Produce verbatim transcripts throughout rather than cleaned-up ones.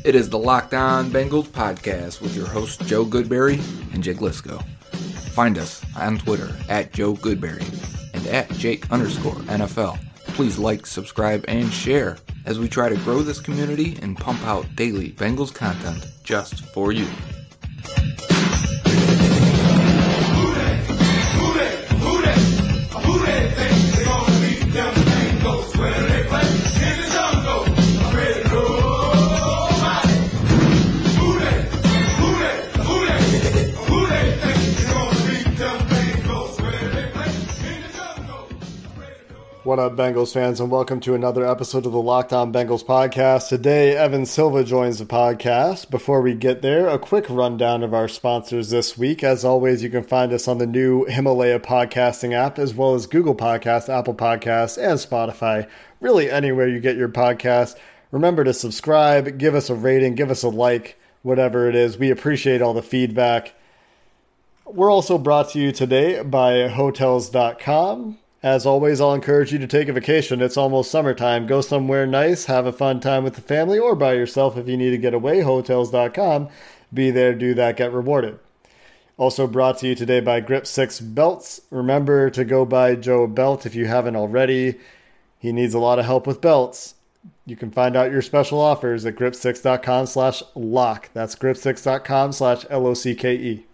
It is the Locked On Bengals podcast with your hosts Joe Goodberry and Jake Lisco. Find us on Twitter at Joe Goodberry and at Jake underscore N F L. Please like, subscribe, and share as we try to grow this community and pump out daily Bengals content just for you. What up, Bengals fans, and welcome to another episode of the Locked On Bengals podcast. Today, Evan Silva joins the podcast. Before we get there, a quick rundown of our sponsors this week. As always, you can find us on the new Himalaya podcasting app, as well as Google Podcasts, Apple Podcasts, and Spotify. Really, anywhere you get your podcast. Remember to subscribe, give us a rating, give us a like, whatever it is. We appreciate all the feedback. We're also brought to you today by Hotels dot com. As always, I'll encourage you to take a vacation. It's almost summertime. Go somewhere nice, have a fun time with the family, or by yourself if you need to get away. Hotels dot com. Be there, do that, get rewarded. Also brought to you today by Grip six Belts. Remember to go buy Joe a belt if you haven't already. He needs a lot of help with belts. You can find out your special offers at grip six dot com slash lock. That's grip six dot com slash L O C K E.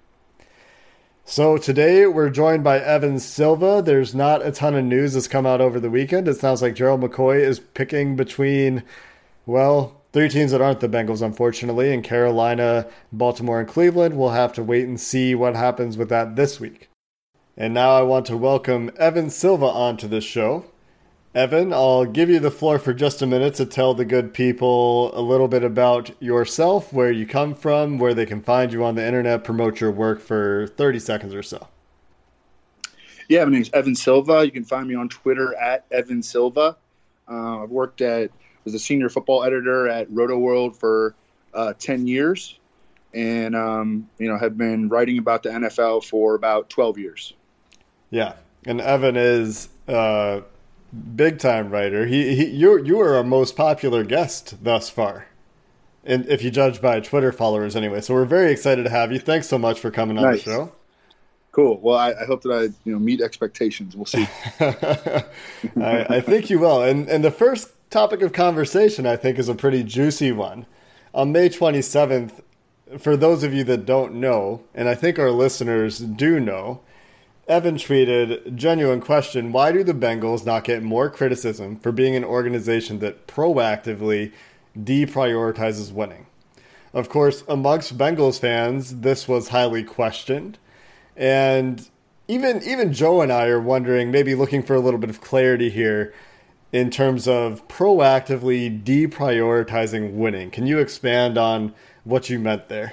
So today we're joined by Evan Silva. There's not a ton of news that's come out over the weekend. It sounds like Gerald McCoy is picking between, well, three teams that aren't the Bengals, unfortunately, in Carolina, Baltimore, and Cleveland. We'll have to wait and see what happens with that this week. And now I want to welcome Evan Silva onto the show. Evan, I'll give you the floor for just a minute to tell the good people a little bit about yourself, where you come from, where they can find you on the internet, promote your work for thirty seconds or so. Yeah, my name's Evan Silva. You can find me on Twitter at Evan Silva. Uh, I've worked at, was a senior football editor at Roto World for uh, ten years, and um, you know, have been writing about the N F L for about twelve years. Yeah, and Evan is uh big time writer. He, he you you are our most popular guest thus far, and if you judge by Twitter followers anyway. So we're very excited to have you. Thanks so much for coming on nice. the show. Cool. Well, I, I hope that I you know meet expectations. We'll see. I, I think you will. And and the first topic of conversation, I think, is a pretty juicy one. On May twenty-seventh, for those of you that don't know, and I think our listeners do know, Evan tweeted, genuine question, why do the Bengals not get more criticism for being an organization that proactively deprioritizes winning? Of course, amongst Bengals fans, this was highly questioned. And even even Joe and I are wondering, maybe looking for a little bit of clarity here in terms of proactively deprioritizing winning. Can you expand on what you meant there?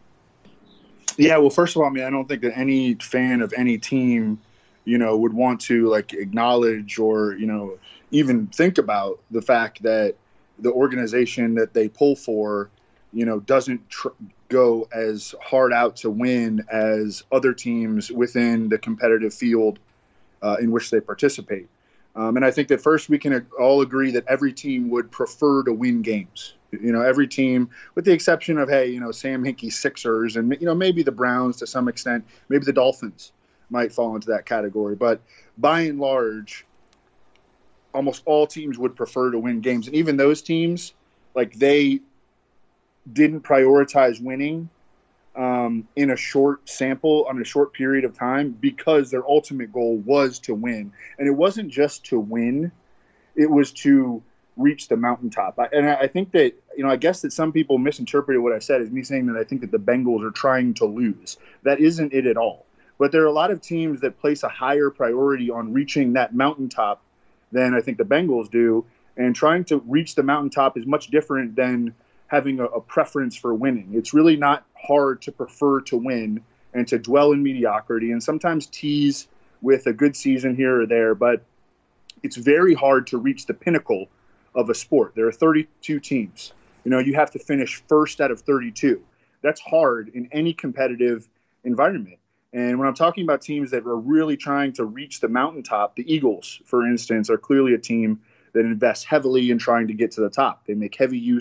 Yeah, well, first of all, I mean, I don't think that any fan of any team, you know, would want to like acknowledge or, you know, even think about the fact that the organization that they pull for, you know, doesn't tr- go as hard out to win as other teams within the competitive field uh, in which they participate. Um, and I think that first we can all agree that every team would prefer to win games. You know, every team, with the exception of, hey, you know, Sam Hinkie's Sixers and, you know, maybe the Browns to some extent, maybe the Dolphins might fall into that category. But by and large, almost all teams would prefer to win games. And even those teams, like, they didn't prioritize winning um, in a short sample, on a short period of time, because their ultimate goal was to win. And it wasn't just to win, it was to reach the mountaintop. And I think that, you know, I guess that some people misinterpreted what I said as me saying that I think that the Bengals are trying to lose. That isn't it at all. But there are a lot of teams that place a higher priority on reaching that mountaintop than I think the Bengals do. And trying to reach the mountaintop is much different than having a, a preference for winning. It's really not hard to prefer to win and to dwell in mediocrity and sometimes tease with a good season here or there. But it's very hard to reach the pinnacle of a sport. There are thirty-two teams. You know, you have to finish first out of thirty-two. That's hard in any competitive environment. And when I'm talking about teams that are really trying to reach the mountaintop, the Eagles, for instance, are clearly a team that invests heavily in trying to get to the top. They make heavy use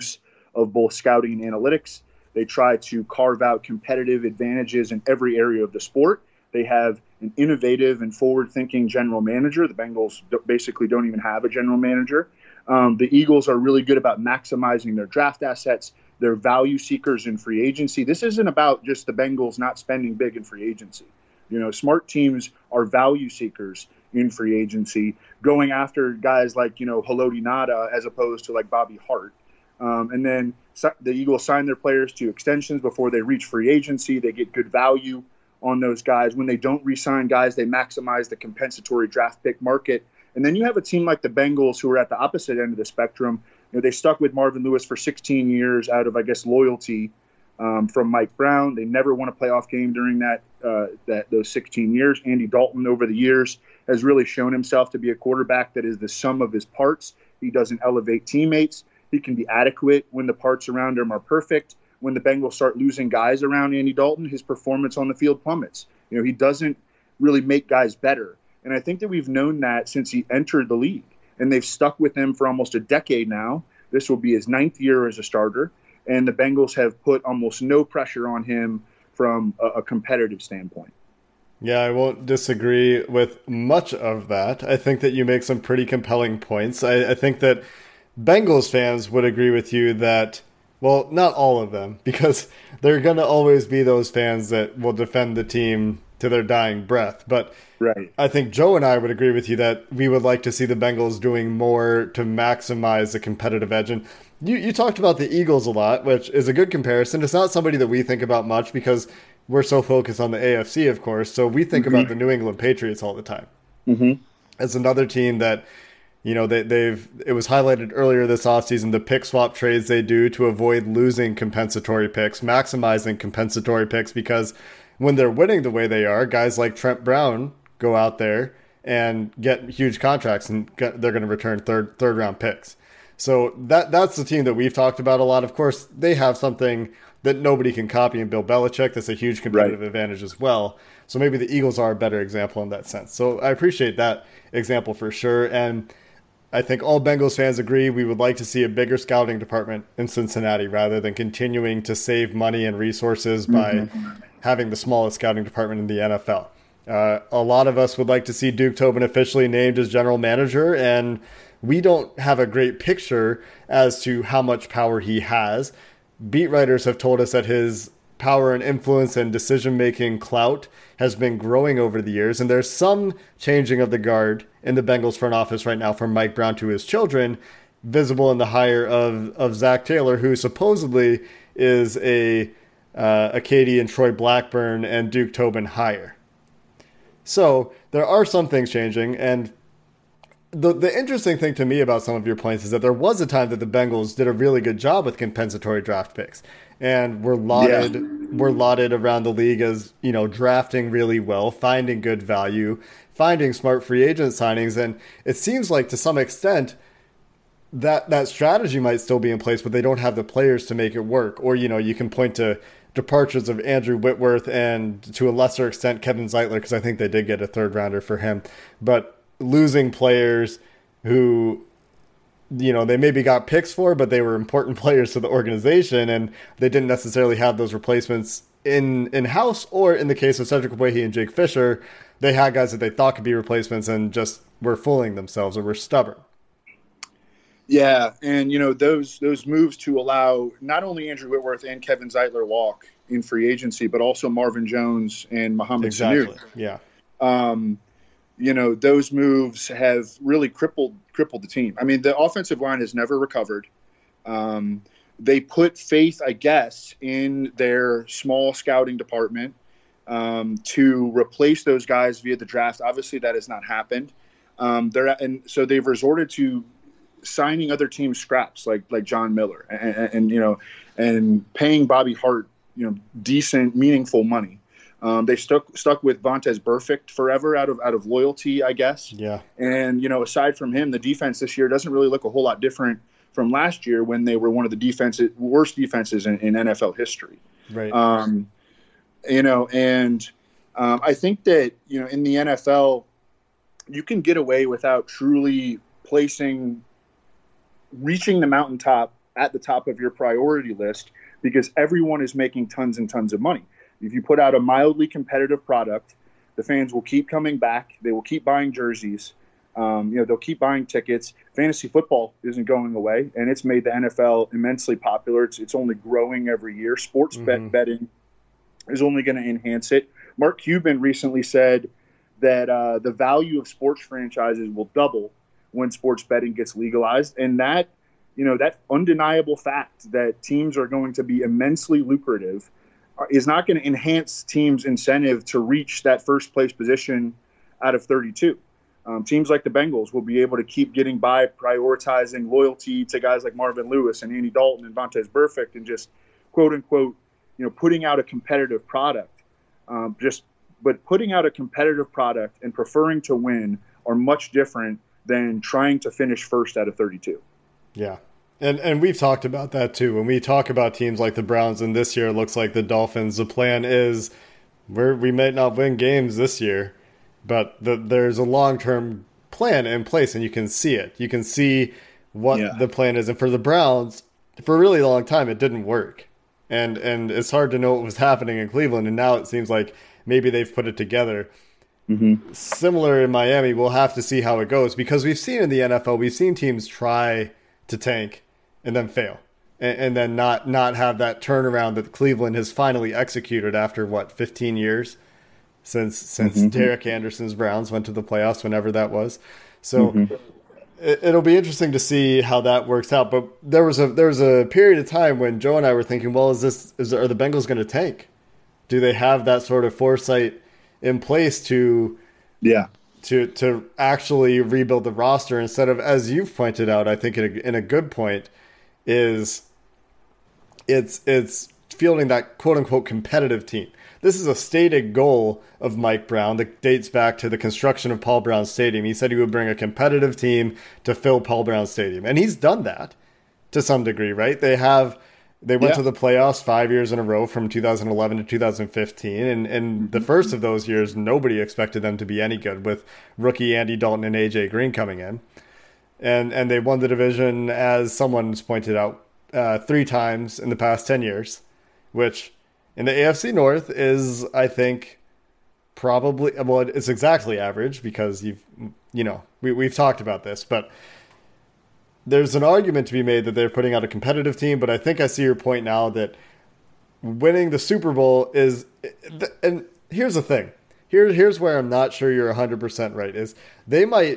of both scouting and analytics. They try to carve out competitive advantages in every area of the sport. They have an innovative and forward-thinking general manager. The Bengals basically don't even have a general manager. Um, the Eagles are really good about maximizing their draft assets. They're value seekers in free agency. This isn't about just the Bengals not spending big in free agency. You know, smart teams are value seekers in free agency, going after guys like, you know, Haloti Ngata as opposed to like Bobby Hart. Um, and then the Eagles sign their players to extensions before they reach free agency. They get good value on those guys. When they don't re-sign guys, they maximize the compensatory draft pick market. And then you have a team like the Bengals who are at the opposite end of the spectrum. You know, they stuck with Marvin Lewis for sixteen years out of, I guess, loyalty um, from Mike Brown. They never won a playoff game during that uh, that those sixteen years. Andy Dalton over the years has really shown himself to be a quarterback that is the sum of his parts. He doesn't elevate teammates. He can be adequate when the parts around him are perfect. When the Bengals start losing guys around Andy Dalton, his performance on the field plummets. You know, he doesn't really make guys better. And I think that we've known that since he entered the league. And they've stuck with him for almost a decade now. This will be his ninth year as a starter. And the Bengals have put almost no pressure on him from a, a competitive standpoint. Yeah, I won't disagree with much of that. I think that you make some pretty compelling points. I, I think that Bengals fans would agree with you that, well, not all of them, because there are going to always be those fans that will defend the team to their dying breath. But right. I think Joe and I would agree with you that we would like to see the Bengals doing more to maximize the competitive edge. And you, you talked about the Eagles a lot, which is a good comparison. It's not somebody that we think about much because we're so focused on the A F C, of course. So we think mm-hmm. about the New England Patriots all the time. Mm-hmm. As another team that, you know, they, they've, it was highlighted earlier this offseason, the pick swap trades they do to avoid losing compensatory picks, maximizing compensatory picks, because when they're winning the way they are, guys like Trent Brown go out there and get huge contracts and get, they're going to return third, third round picks. So that, that's the team that we've talked about a lot. Of course, they have something that nobody can copy in Bill Belichick. That's a huge competitive right. advantage as well. So maybe the Eagles are a better example in that sense. So I appreciate that example for sure. And I think all Bengals fans agree we would like to see a bigger scouting department in Cincinnati rather than continuing to save money and resources by mm-hmm. having the smallest scouting department in the N F L. Uh, a lot of us would like to see Duke Tobin officially named as general manager, and we don't have a great picture as to how much power he has. Beat writers have told us that his power and influence and decision-making clout has been growing over the years, and there's some changing of the guard in the Bengals front office right now from Mike Brown to his children, visible in the hire of, of Zach Taylor, who supposedly is a uh, a Katie and Troy Blackburn and Duke Tobin hire. So there are some things changing, and the the interesting thing to me about some of your points is that there was a time that the Bengals did a really good job with compensatory draft picks, and were lauded yeah. were lauded around the league as, you know, drafting really well, finding good value, finding smart free agent signings. And it seems like to some extent that that strategy might still be in place, but they don't have the players to make it work. Or, you know, you can point to departures of Andrew Whitworth and to a lesser extent Kevin Zeitler, because I think they did get a third rounder for him, but losing players who, you know, they maybe got picks for, but they were important players to the organization, and they didn't necessarily have those replacements in in-house, or in the case of Cedric Ogbuehi and Jake Fisher, they had guys that they thought could be replacements and just were fooling themselves or were stubborn. Yeah, and, you know, those those moves to allow not only Andrew Whitworth and Kevin Zeitler walk in free agency, but also Marvin Jones and Mohamed exactly. Sanu. Yeah. Um, you know, those moves have really crippled crippled the team. I mean, the offensive line has never recovered. Um, they put faith, I guess, in their small scouting department um, to replace those guys via the draft. Obviously, that has not happened. Um, they're and so they've resorted to signing other teams scraps like like John Miller and, and, and you know and paying Bobby Hart, you know, decent, meaningful money. Um, they stuck stuck with Vontaze Burfict forever out of out of loyalty, I guess. Yeah. And, you know, aside from him, the defense this year doesn't really look a whole lot different from last year when they were one of the defenses, worst defenses in, in N F L history. Right. Um, you know, and um, I think that, you know, in the N F L, you can get away without truly placing, reaching the mountaintop at the top of your priority list because everyone is making tons and tons of money. If you put out a mildly competitive product, the fans will keep coming back. They will keep buying jerseys. Um, you know, they'll keep buying tickets. Fantasy football isn't going away, and it's made the N F L immensely popular. It's, it's only growing every year. Sports mm-hmm. bet betting is only going to enhance it. Mark Cuban recently said that uh, the value of sports franchises will double when sports betting gets legalized, and that, you know, that undeniable fact that teams are going to be immensely lucrative is not going to enhance teams' incentive to reach that first place position out of thirty-two. Um, teams like the Bengals will be able to keep getting by, prioritizing loyalty to guys like Marvin Lewis and Andy Dalton and Vontaze Burfict, and just quote unquote, you know, putting out a competitive product. Um, just, but putting out a competitive product and preferring to win are much different than trying to finish first out of thirty-two. Yeah. And and we've talked about that too. When we talk about teams like the Browns, and this year it looks like the Dolphins, the plan is we're, we may not win games this year, but the, there's a long-term plan in place, and you can see it. You can see what yeah. the plan is. And for the Browns, for a really long time, it didn't work. And and it's hard to know what was happening in Cleveland, and now it seems like maybe they've put it together. Mm-hmm. Similar in Miami, we'll have to see how it goes, because we've seen in the N F L, we've seen teams try to tank and then fail, and, and then not not have that turnaround that Cleveland has finally executed after, what, fifteen years since since mm-hmm. Derek Anderson's Browns went to the playoffs, whenever that was. So mm-hmm. it, it'll be interesting to see how that works out. But there was a there was a period of time when Joe and I were thinking, well, is this is are the Bengals going to tank? Do they have that sort of foresight in place to yeah to to actually rebuild the roster, instead of, as you've pointed out, I think in a, in a good point, is it's it's fielding that quote-unquote competitive team. This is a stated goal of Mike Brown that dates back to the construction of Paul Brown Stadium. He said he would bring a competitive team to fill Paul Brown Stadium, and he's done that to some degree, right? They have they went yeah. to the playoffs five years in a row from two thousand eleven to two thousand fifteen, and, and the first of those years, nobody expected them to be any good, with rookie Andy Dalton and A J Green coming in. And and they won the division, as someone's pointed out, uh, three times in the past ten years, which in the A F C North is, I think, probably, well, it's exactly average, because you've, you know, we, we've talked about this, but there's an argument to be made that they're putting out a competitive team. But I think I see your point now that winning the Super Bowl is, and here's the thing, here here's where I'm not sure you're one hundred percent right, is they might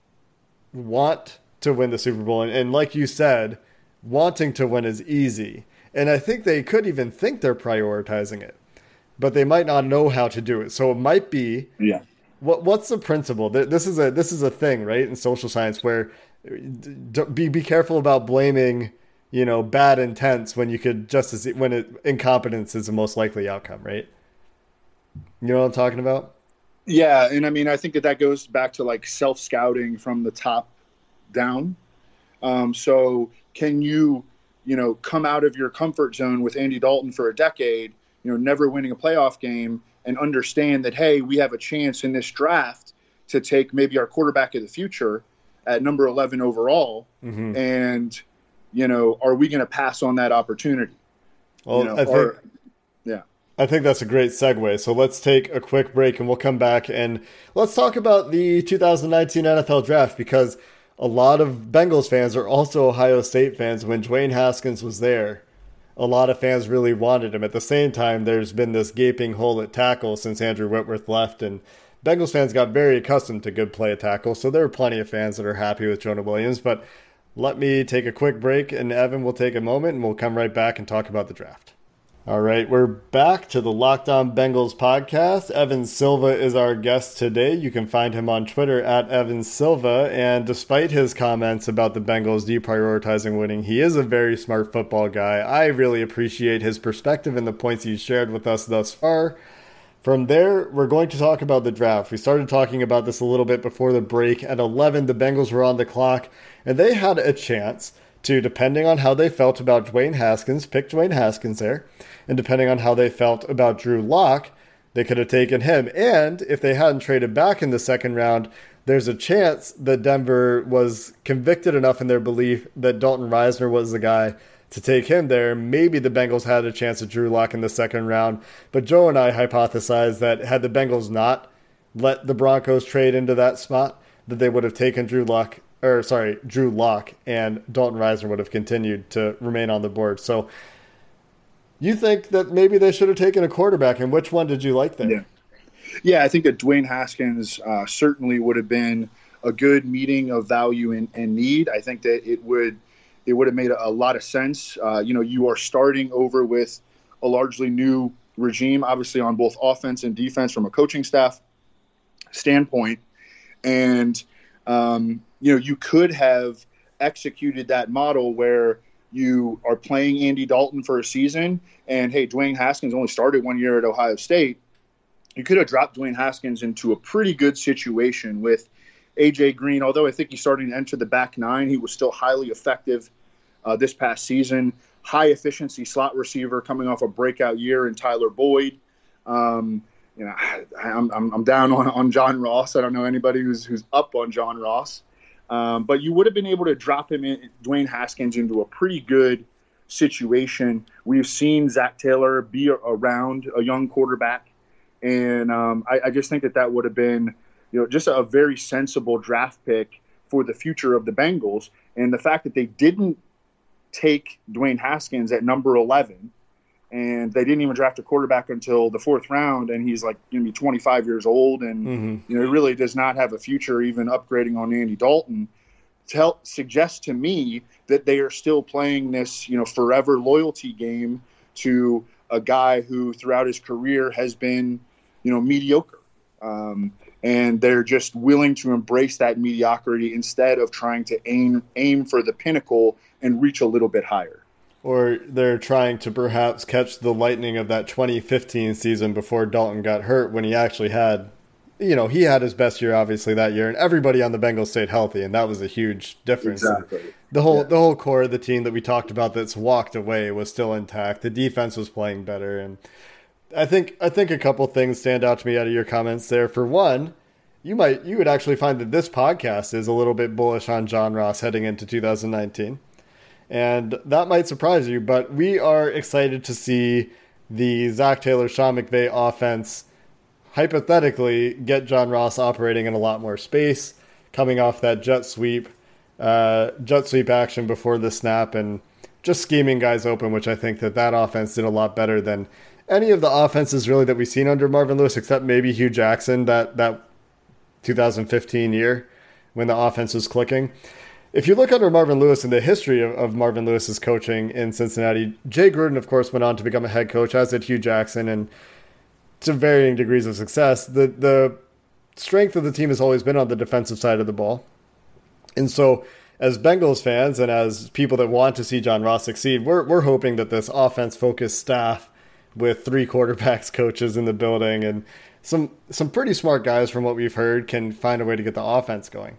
want to win the Super Bowl, and, and like you said, wanting to win is easy, and I think they could even think they're prioritizing it, but they might not know how to do it. So it might be, yeah. What what's the principle? This is a this is a thing, right, in social science, where be be careful about blaming, you know, bad intents when you could just as when it, incompetence is the most likely outcome, right? You know what I'm talking about? Yeah, and I mean, I think that that goes back to like self-scouting from the top down. Um, so can you, you know, come out of your comfort zone with Andy Dalton for a decade, you know, never winning a playoff game, and understand that, hey, we have a chance in this draft to take maybe our quarterback of the future at number eleven overall, mm-hmm. and, you know, are we going to pass on that opportunity? Well, you know, I think, or, yeah. I think that's a great segue. So let's take a quick break, and we'll come back and let's talk about the two thousand nineteen N F L Draft, because a lot of Bengals fans are also Ohio State fans. When Dwayne Haskins was there, a lot of fans really wanted him. At the same time, there's been this gaping hole at tackle since Andrew Whitworth left, and Bengals fans got very accustomed to good play at tackle, so there are plenty of fans that are happy with Jonah Williams. But let me take a quick break, and Evan will take a moment, and we'll come right back and talk about the draft. All right, we're back to the Locked On Bengals podcast. Evan Silva is our guest today. You can find him on Twitter at Evan Silva, and despite his comments about the Bengals deprioritizing winning, he is a very smart football guy. I really appreciate his perspective and the points he's shared with us thus far. From there, we're going to talk about the draft. We started talking about this a little bit before the break. At eleven, the Bengals were on the clock, and they had a chance to, depending on how they felt about Dwayne Haskins, pick Dwayne Haskins there. And depending on how they felt about Drew Lock, they could have taken him. And if they hadn't traded back in the second round, there's a chance that Denver was convicted enough in their belief that Dalton Risner was the guy to take him there. Maybe the Bengals had a chance at Drew Lock in the second round. But Joe and I hypothesized that had the Bengals not let the Broncos trade into that spot, that they would have taken Drew Lock, or sorry, Drew Lock, and Dalton Risner would have continued to remain on the board. So you think that maybe they should have taken a quarterback, and which one did you like there? Yeah, yeah I think that Dwayne Haskins uh, certainly would have been a good meeting of value and, and need. I think that it would it would have made a, a lot of sense. Uh, you know, you are starting over with a largely new regime, obviously on both offense and defense from a coaching staff standpoint. And, um, you know, you could have executed that model where you are playing Andy Dalton for a season and, hey, Dwayne Haskins only started one year at Ohio State. You could have dropped Dwayne Haskins into a pretty good situation with A J Green. Although I think he's starting to enter the back nine, he was still highly effective uh, this past season. High efficiency slot receiver coming off a breakout year in Tyler Boyd. Um, you know, I, I'm, I'm I'm down on, on John Ross. I don't know anybody who's who's up on John Ross, um, but you would have been able to drop him in, Dwayne Haskins, into a pretty good situation. We've seen Zach Taylor be around a young quarterback, and um, I, I just think that that would have been, you know, just a very sensible draft pick for the future of the Bengals. And the fact that they didn't take Dwayne Haskins at number eleven, and they didn't even draft a quarterback until the fourth round, and he's like going to be twenty-five years old, and mm-hmm. you know, he really does not have a future even upgrading on Andy Dalton, tell, suggests to me that they are still playing this, you know, forever loyalty game to a guy who throughout his career has been, you know, mediocre. Um, and they're just willing to embrace that mediocrity instead of trying to aim aim for the pinnacle and reach a little bit higher. Or they're trying to perhaps catch the lightning of that twenty fifteen season before Dalton got hurt, when he actually had, you know, he had his best year obviously that year, and everybody on the Bengals stayed healthy, and that was a huge difference. Exactly. The whole yeah. the whole core of the team that we talked about that's walked away was still intact. The defense was playing better, and I think I think a couple things stand out to me out of your comments there. For one, you might you would actually find that this podcast is a little bit bullish on John Ross heading into two thousand nineteen. And that might surprise you, but we are excited to see the Zach Taylor, Sean McVay offense hypothetically get John Ross operating in a lot more space, coming off that jet sweep, uh, jet sweep action before the snap, and just scheming guys open, which I think that that offense did a lot better than any of the offenses really that we've seen under Marvin Lewis, except maybe Hugh Jackson that, that two thousand fifteen year when the offense was clicking. If you look under Marvin Lewis and the history of, of Marvin Lewis's coaching in Cincinnati, Jay Gruden, of course, went on to become a head coach, as did Hugh Jackson, and to varying degrees of success. The the strength of the team has always been on the defensive side of the ball. And so as Bengals fans and as people that want to see John Ross succeed, we're we're hoping that this offense-focused staff with three quarterbacks coaches in the building and some some pretty smart guys from what we've heard can find a way to get the offense going.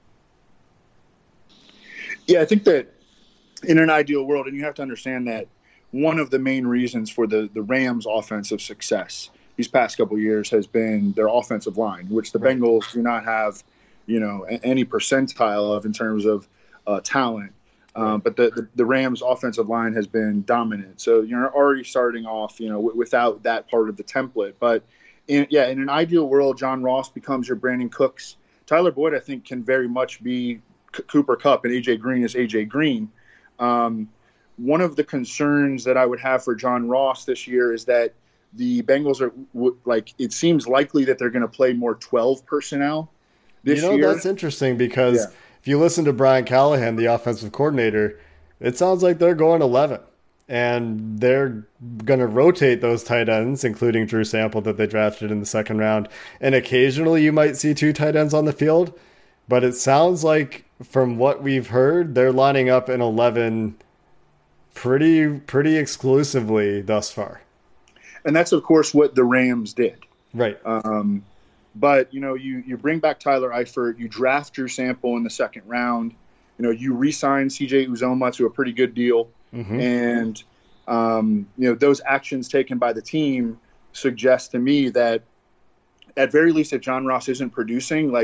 Yeah, I think that in an ideal world, and you have to understand that one of the main reasons for the, the Rams' offensive success these past couple of years has been their offensive line, which the right. Bengals do not have, you know, any percentile of in terms of uh, talent. Um, right. But the, the, the Rams' offensive line has been dominant. So you're already starting off, you know, w- without that part of the template. But, in, yeah, in an ideal world, John Ross becomes your Brandon Cooks. Tyler Boyd, I think, can very much be Cooper Kupp, and A J Green is A J Green. Um, one of the concerns that I would have for John Ross this year is that the Bengals are w- like, it seems likely that they're going to play more twelve personnel this year. You know, year. That's interesting because yeah. if you listen to Brian Callahan, the offensive coordinator, it sounds like they're going eleven, and they're going to rotate those tight ends, including Drew Sample that they drafted in the second round. And occasionally you might see two tight ends on the field, but it sounds like from what we've heard, they're lining up in eleven pretty pretty exclusively thus far. And that's, of course, what the Rams did. Right. Um, but, you know, you, you bring back Tyler Eifert, you draft Drew Sample in the second round, you know, you re-sign C J Uzomah to a pretty good deal. Mm-hmm. And, um, you know, those actions taken by the team suggest to me that at very least if John Ross isn't producing, like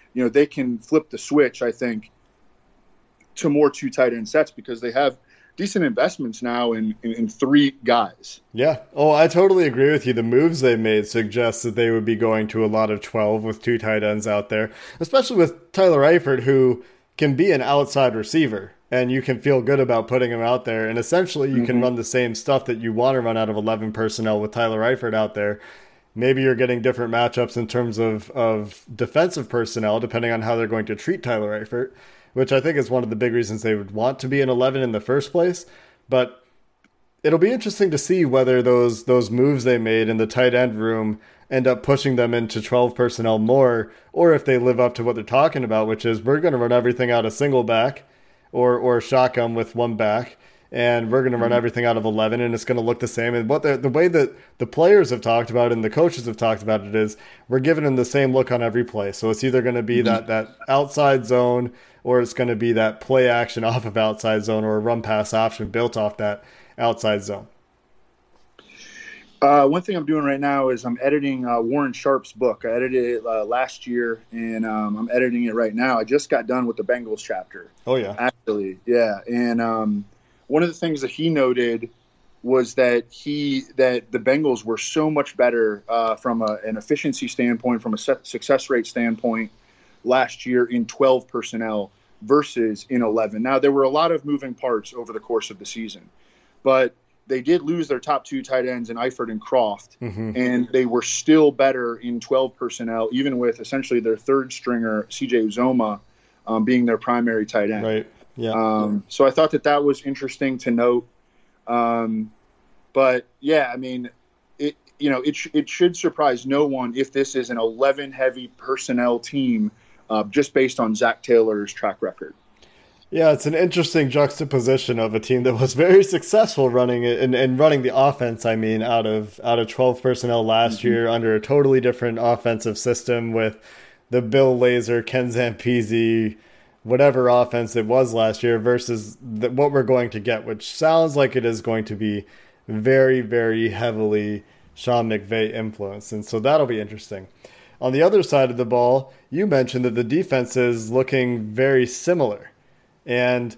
you know, they can flip the switch, I think, to more two tight end sets because they have decent investments now in, in, in three guys. Yeah. Oh, I totally agree with you. The moves they made suggest that they would be going to a lot of twelve with two tight ends out there, especially with Tyler Eifert, who can be an outside receiver, and you can feel good about putting him out there. And essentially, you mm-hmm. can run the same stuff that you want to run out of eleven personnel with Tyler Eifert out there. Maybe you're getting different matchups in terms of, of defensive personnel, depending on how they're going to treat Tyler Eifert, which I think is one of the big reasons they would want to be an eleven in the first place. But it'll be interesting to see whether those those moves they made in the tight end room end up pushing them into twelve personnel more, or if they live up to what they're talking about, which is we're going to run everything out of single back or or shotgun with one back, and we're going to run everything out of eleven, and it's going to look the same. And what the, the way that the players have talked about it and the coaches have talked about it is we're giving them the same look on every play. So it's either going to be that, that outside zone, or it's going to be that play action off of outside zone, or a run pass option built off that outside zone. Uh, one thing I'm doing right now is I'm editing uh, Warren Sharp's book. I edited it uh, last year, and um, I'm editing it right now. I just got done with the Bengals chapter. Oh, yeah. Actually, yeah. And um, one of the things that he noted was that he that the Bengals were so much better uh, from a, an efficiency standpoint, from a success rate standpoint last year in twelve personnel versus in eleven. Now, there were a lot of moving parts over the course of the season, but they did lose their top two tight ends in Eifert and Croft, mm-hmm. and they were still better in twelve personnel, even with essentially their third stringer, C J Uzomah, um, being their primary tight end. Right. Yeah. Um, so I thought that that was interesting to note. Um, but yeah, I mean, it you know it sh- it should surprise no one if this is an eleven heavy personnel team, uh, just based on Zach Taylor's track record. Yeah, it's an interesting juxtaposition of a team that was very successful running it and, and running the offense, I mean, out of out of twelve personnel last mm-hmm. year under a totally different offensive system with the Bill Lazor, Ken Zampese, whatever offense it was last year versus the, what we're going to get, which sounds like it is going to be very, very heavily Sean McVay influenced. And so that'll be interesting. On the other side of the ball, you mentioned that the defense is looking very similar. And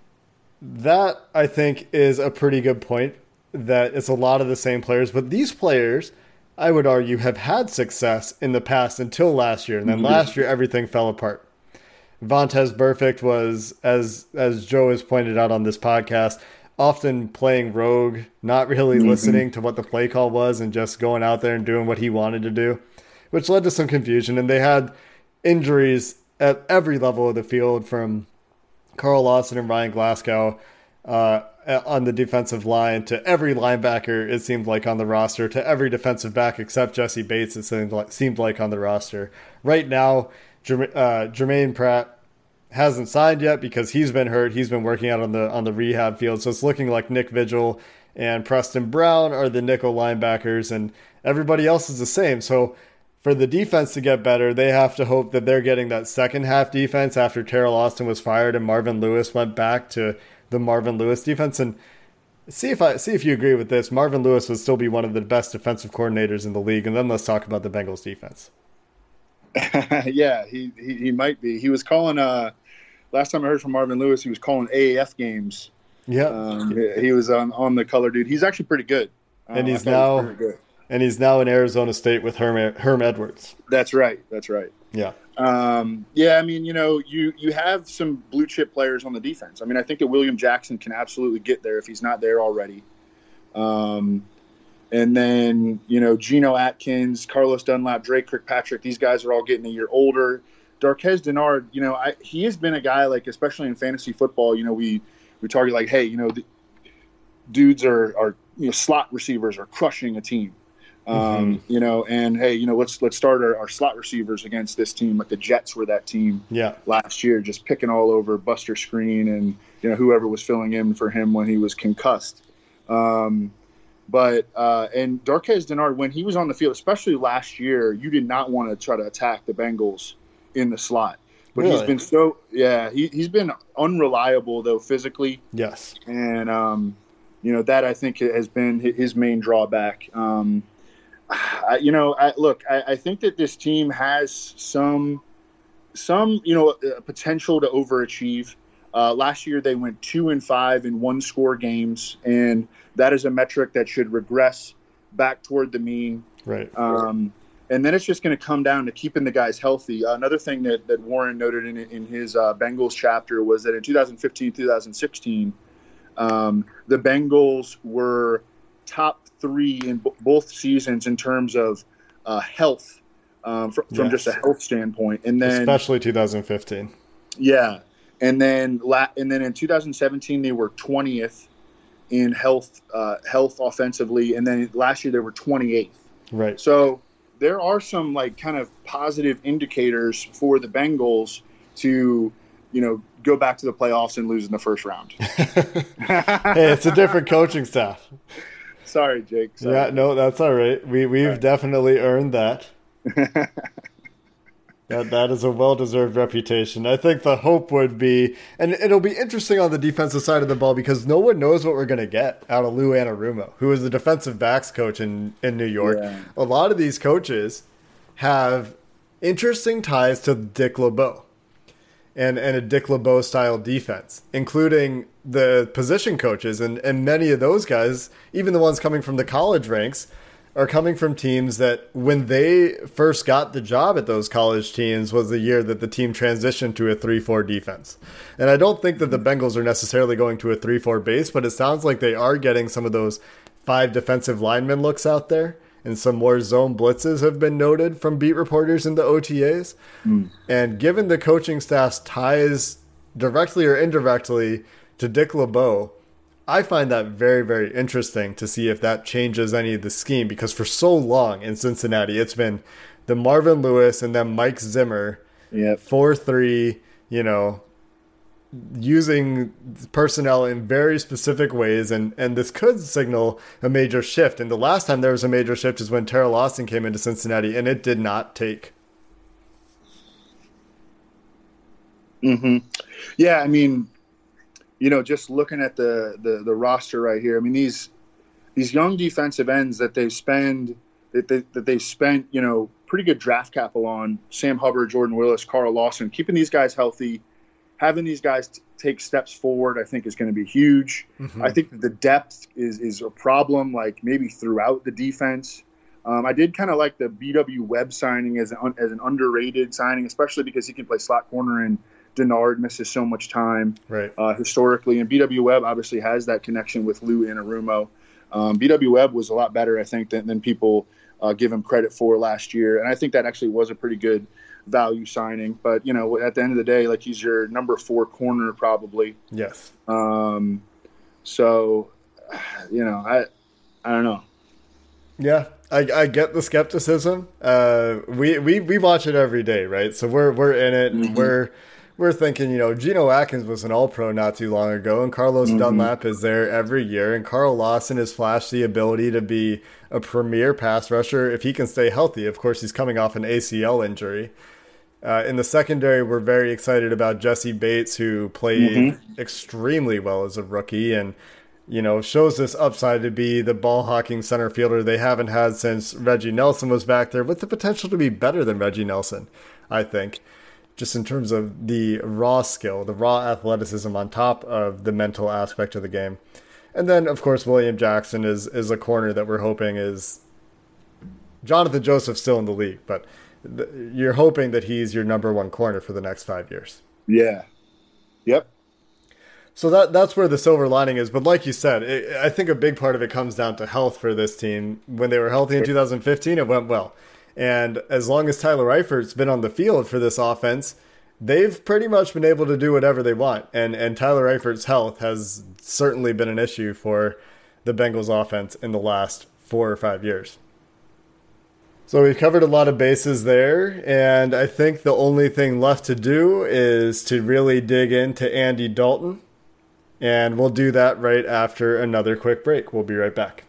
that, I think, is a pretty good point, that it's a lot of the same players. But these players, I would argue, have had success in the past until last year. And then mm-hmm. last year, everything fell apart. Vontaze Burfict was, as as Joe has pointed out on this podcast, often playing rogue, not really mm-hmm. listening to what the play call was and just going out there and doing what he wanted to do, which led to some confusion. And they had injuries at every level of the field, from Carl Lawson and Ryan Glasgow uh, on the defensive line to every linebacker, it seemed like, on the roster, to every defensive back except Jesse Bates, it seemed like, seemed like on the roster. Right now, Jerm- uh, Jermaine Pratt hasn't signed yet because he's been hurt. He's been working out on the on the rehab field. So it's looking like Nick Vigil and Preston Brown are the nickel linebackers, and everybody else is the same. So for the defense to get better, they have to hope that they're getting that second half defense after Terrell Austin was fired and Marvin Lewis went back to the Marvin Lewis defense. And see if I see if you agree with this. Marvin Lewis would still be one of the best defensive coordinators in the league. And then let's talk about the Bengals defense. yeah, he, he he might be. He was calling. Uh, last time I heard from Marvin Lewis, he was calling A A F games. Yeah, um, he was on, on the color dude. He's actually pretty good. Um, and he's now he good. and he's now in Arizona State with Herm Herm Edwards. That's right. That's right. Yeah. Um, yeah, I mean, you know, you you have some blue chip players on the defense. I mean, I think that William Jackson can absolutely get there if he's not there already. Um. And then, you know, Geno Atkins, Carlos Dunlap, Drake Kirkpatrick, these guys are all getting a year older. Darqueze Dennard, you know, I, he has been a guy, like, especially in fantasy football, you know, we, we target like, hey, you know, the dudes are, are, you know, slot receivers are crushing a team. Um, mm-hmm. You know, and hey, you know, let's let's start our, our slot receivers against this team. Like the Jets were that team yeah. last year, just picking all over Buster Skrine and, you know, whoever was filling in for him when he was concussed. Um But uh, and Darqueze Dennard, when he was on the field, especially last year, you did not want to try to attack the Bengals in the slot. But really? he's been so yeah, he he's been unreliable though physically. Yes, and um, you know that I think has been his main drawback. Um, I, you know, I, look, I, I think that this team has some some, you know, uh, potential to overachieve. Uh, last year they went two and five in one score games, and that is a metric that should regress back toward the mean. Right. Um, and then it's just going to come down to keeping the guys healthy. Uh, another thing that, that Warren noted in in his uh, Bengals chapter was that in two thousand fifteen, two thousand sixteen, um, the Bengals were top three in b- both seasons in terms of uh, health, um, fr- from Yes. just a health standpoint. And then, especially two thousand fifteen. yeah, and then la- and then in two thousand seventeen they were twentieth in health uh, health offensively, and then last year they were twenty-eighth. Right. So there are some like kind of positive indicators for the Bengals to, you know, go back to the playoffs and lose in the first round. Hey, it's a different coaching staff. Sorry, Jake. Sorry. Yeah, no, that's all right. We we've Right. definitely earned that. That that is a well-deserved reputation. I think the hope would be, and it'll be interesting on the defensive side of the ball because no one knows what we're going to get out of Lou Anarumo, who is the defensive backs coach in, in New York. Yeah. A lot of these coaches have interesting ties to Dick LeBeau and, and a Dick LeBeau style defense, including the position coaches. And, and many of those guys, even the ones coming from the college ranks, are coming from teams that when they first got the job at those college teams was the year that the team transitioned to a three four defense. And I don't think that the Bengals are necessarily going to a three four base, but it sounds like they are getting some of those five defensive lineman looks out there, and some more zone blitzes have been noted from beat reporters in the O T As. Mm. And given the coaching staff's ties directly or indirectly to Dick LeBeau, I find that very, very interesting to see if that changes any of the scheme, because for so long in Cincinnati, it's been the Marvin Lewis and then Mike Zimmer, Yep. four three, you know, using personnel in very specific ways. And, and this could signal a major shift. And the last time there was a major shift is when Terrell Austin came into Cincinnati, and it did not take. Mm-hmm. Yeah, I mean, you know, just looking at the, the, the roster right here, I mean, these these young defensive ends that they spend that they that they spent, you know, pretty good draft capital on, Sam Hubbard, Jordan Willis, Carl Lawson, keeping these guys healthy, having these guys t- take steps forward, I think is going to be huge. Mm-hmm. I think that the depth is is a problem, like maybe throughout the defense. Um, I did kind of like the B W Webb signing as an, as an underrated signing, especially because he can play slot corner and Denard misses so much time right. uh, historically. And B W Webb obviously has that connection with Lou Anarumo. Um, B W Webb was a lot better, I think, than, than people uh, give him credit for last year. And I think that actually was a pretty good value signing. But, you know, at the end of the day, like, he's your number four corner probably. Yes. Um, so, you know, I I don't know. Yeah, I, I get the skepticism. Uh, we, we we watch it every day, right? So we're we're in it, and mm-hmm. we're we're thinking, you know, Geno Atkins was an All-Pro not too long ago, and Carlos mm-hmm. Dunlap is there every year, and Carl Lawson has flashed the ability to be a premier pass rusher if he can stay healthy. Of course, he's coming off an A C L injury. Uh, in the secondary, we're very excited about Jesse Bates, who played mm-hmm. extremely well as a rookie, and you know, shows this upside to be the ball-hawking center fielder they haven't had since Reggie Nelson was back there, with the potential to be better than Reggie Nelson, I think, just in terms of the raw skill, the raw athleticism on top of the mental aspect of the game. And then, of course, William Jackson is is a corner that we're hoping is Jonathan Joseph still in the league, but th- you're hoping that he's your number one corner for the next five years. Yeah. Yep. So that that's where the silver lining is. But like you said, it, I think a big part of it comes down to health for this team. When they were healthy in two thousand fifteen, it went well. And as long as Tyler Eifert's been on the field for this offense, they've pretty much been able to do whatever they want. And and Tyler Eifert's health has certainly been an issue for the Bengals offense in the last four or five years. So we've covered a lot of bases there, and I think the only thing left to do is to really dig into Andy Dalton. And we'll do that right after another quick break. We'll be right back.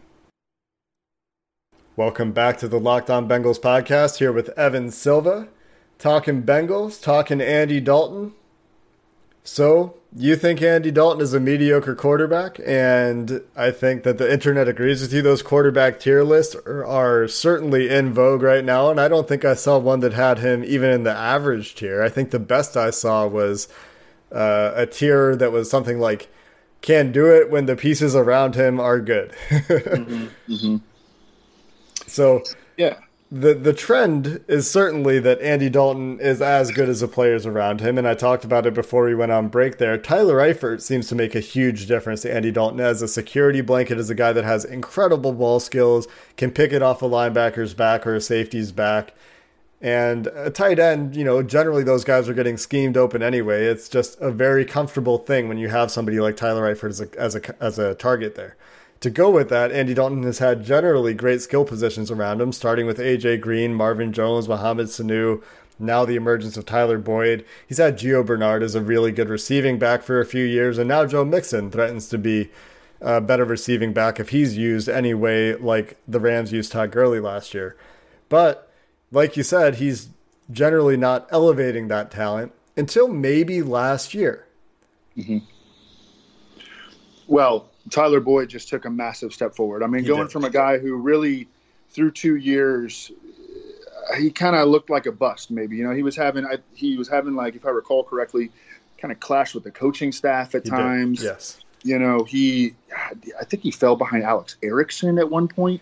Welcome back to the Locked On Bengals podcast, here with Evan Silva, talking Bengals, talking Andy Dalton. So you think Andy Dalton is a mediocre quarterback, and I think that the internet agrees with you. Those quarterback tier lists are, are certainly in vogue right now, and I don't think I saw one that had him even in the average tier. I think the best I saw was uh, a tier that was something like can do it when the pieces around him are good. mm-hmm. Mm-hmm. So yeah. The the trend is certainly that Andy Dalton is as good as the players around him, and I talked about it before we went on break there. Tyler Eifert seems to make a huge difference to Andy Dalton as a security blanket, as a guy that has incredible ball skills, can pick it off a linebacker's back or a safety's back. And a tight end, you know, generally those guys are getting schemed open anyway. It's just a very comfortable thing when you have somebody like Tyler Eifert as a, as a, as a target there. To go with that, Andy Dalton has had generally great skill positions around him, starting with A J Green, Marvin Jones, Mohamed Sanu, now the emergence of Tyler Boyd. He's had Gio Bernard as a really good receiving back for a few years, and now Joe Mixon threatens to be a better receiving back if he's used anyway, like the Rams used Todd Gurley last year. But, like you said, he's generally not elevating that talent until maybe last year. Mm-hmm. Well, Tyler Boyd just took a massive step forward. I mean, He going did. from a guy who really, through two years, he kind of looked like a bust. Maybe, you know, he was having, I, he was having like, if I recall correctly, kind of clashed with the coaching staff at He times. did. Yes. You know, he, I think he fell behind Alex Erickson at one point.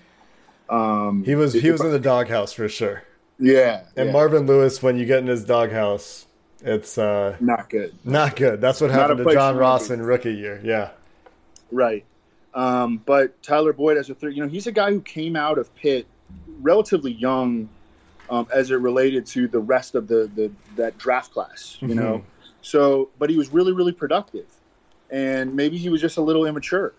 Um, He was he if was I- in the doghouse for sure. yeah, And yeah, Marvin Lewis, when you get in his doghouse, it's uh, not good. not good. That's what Not a happened to place John you wanna Ross be. in rookie year. Yeah. Right. Um, but Tyler Boyd as a third, you know, he's a guy who came out of Pitt relatively young um, as it related to the rest of the, the that draft class, you know. So, but he was really, really productive. And maybe he was just a little immature.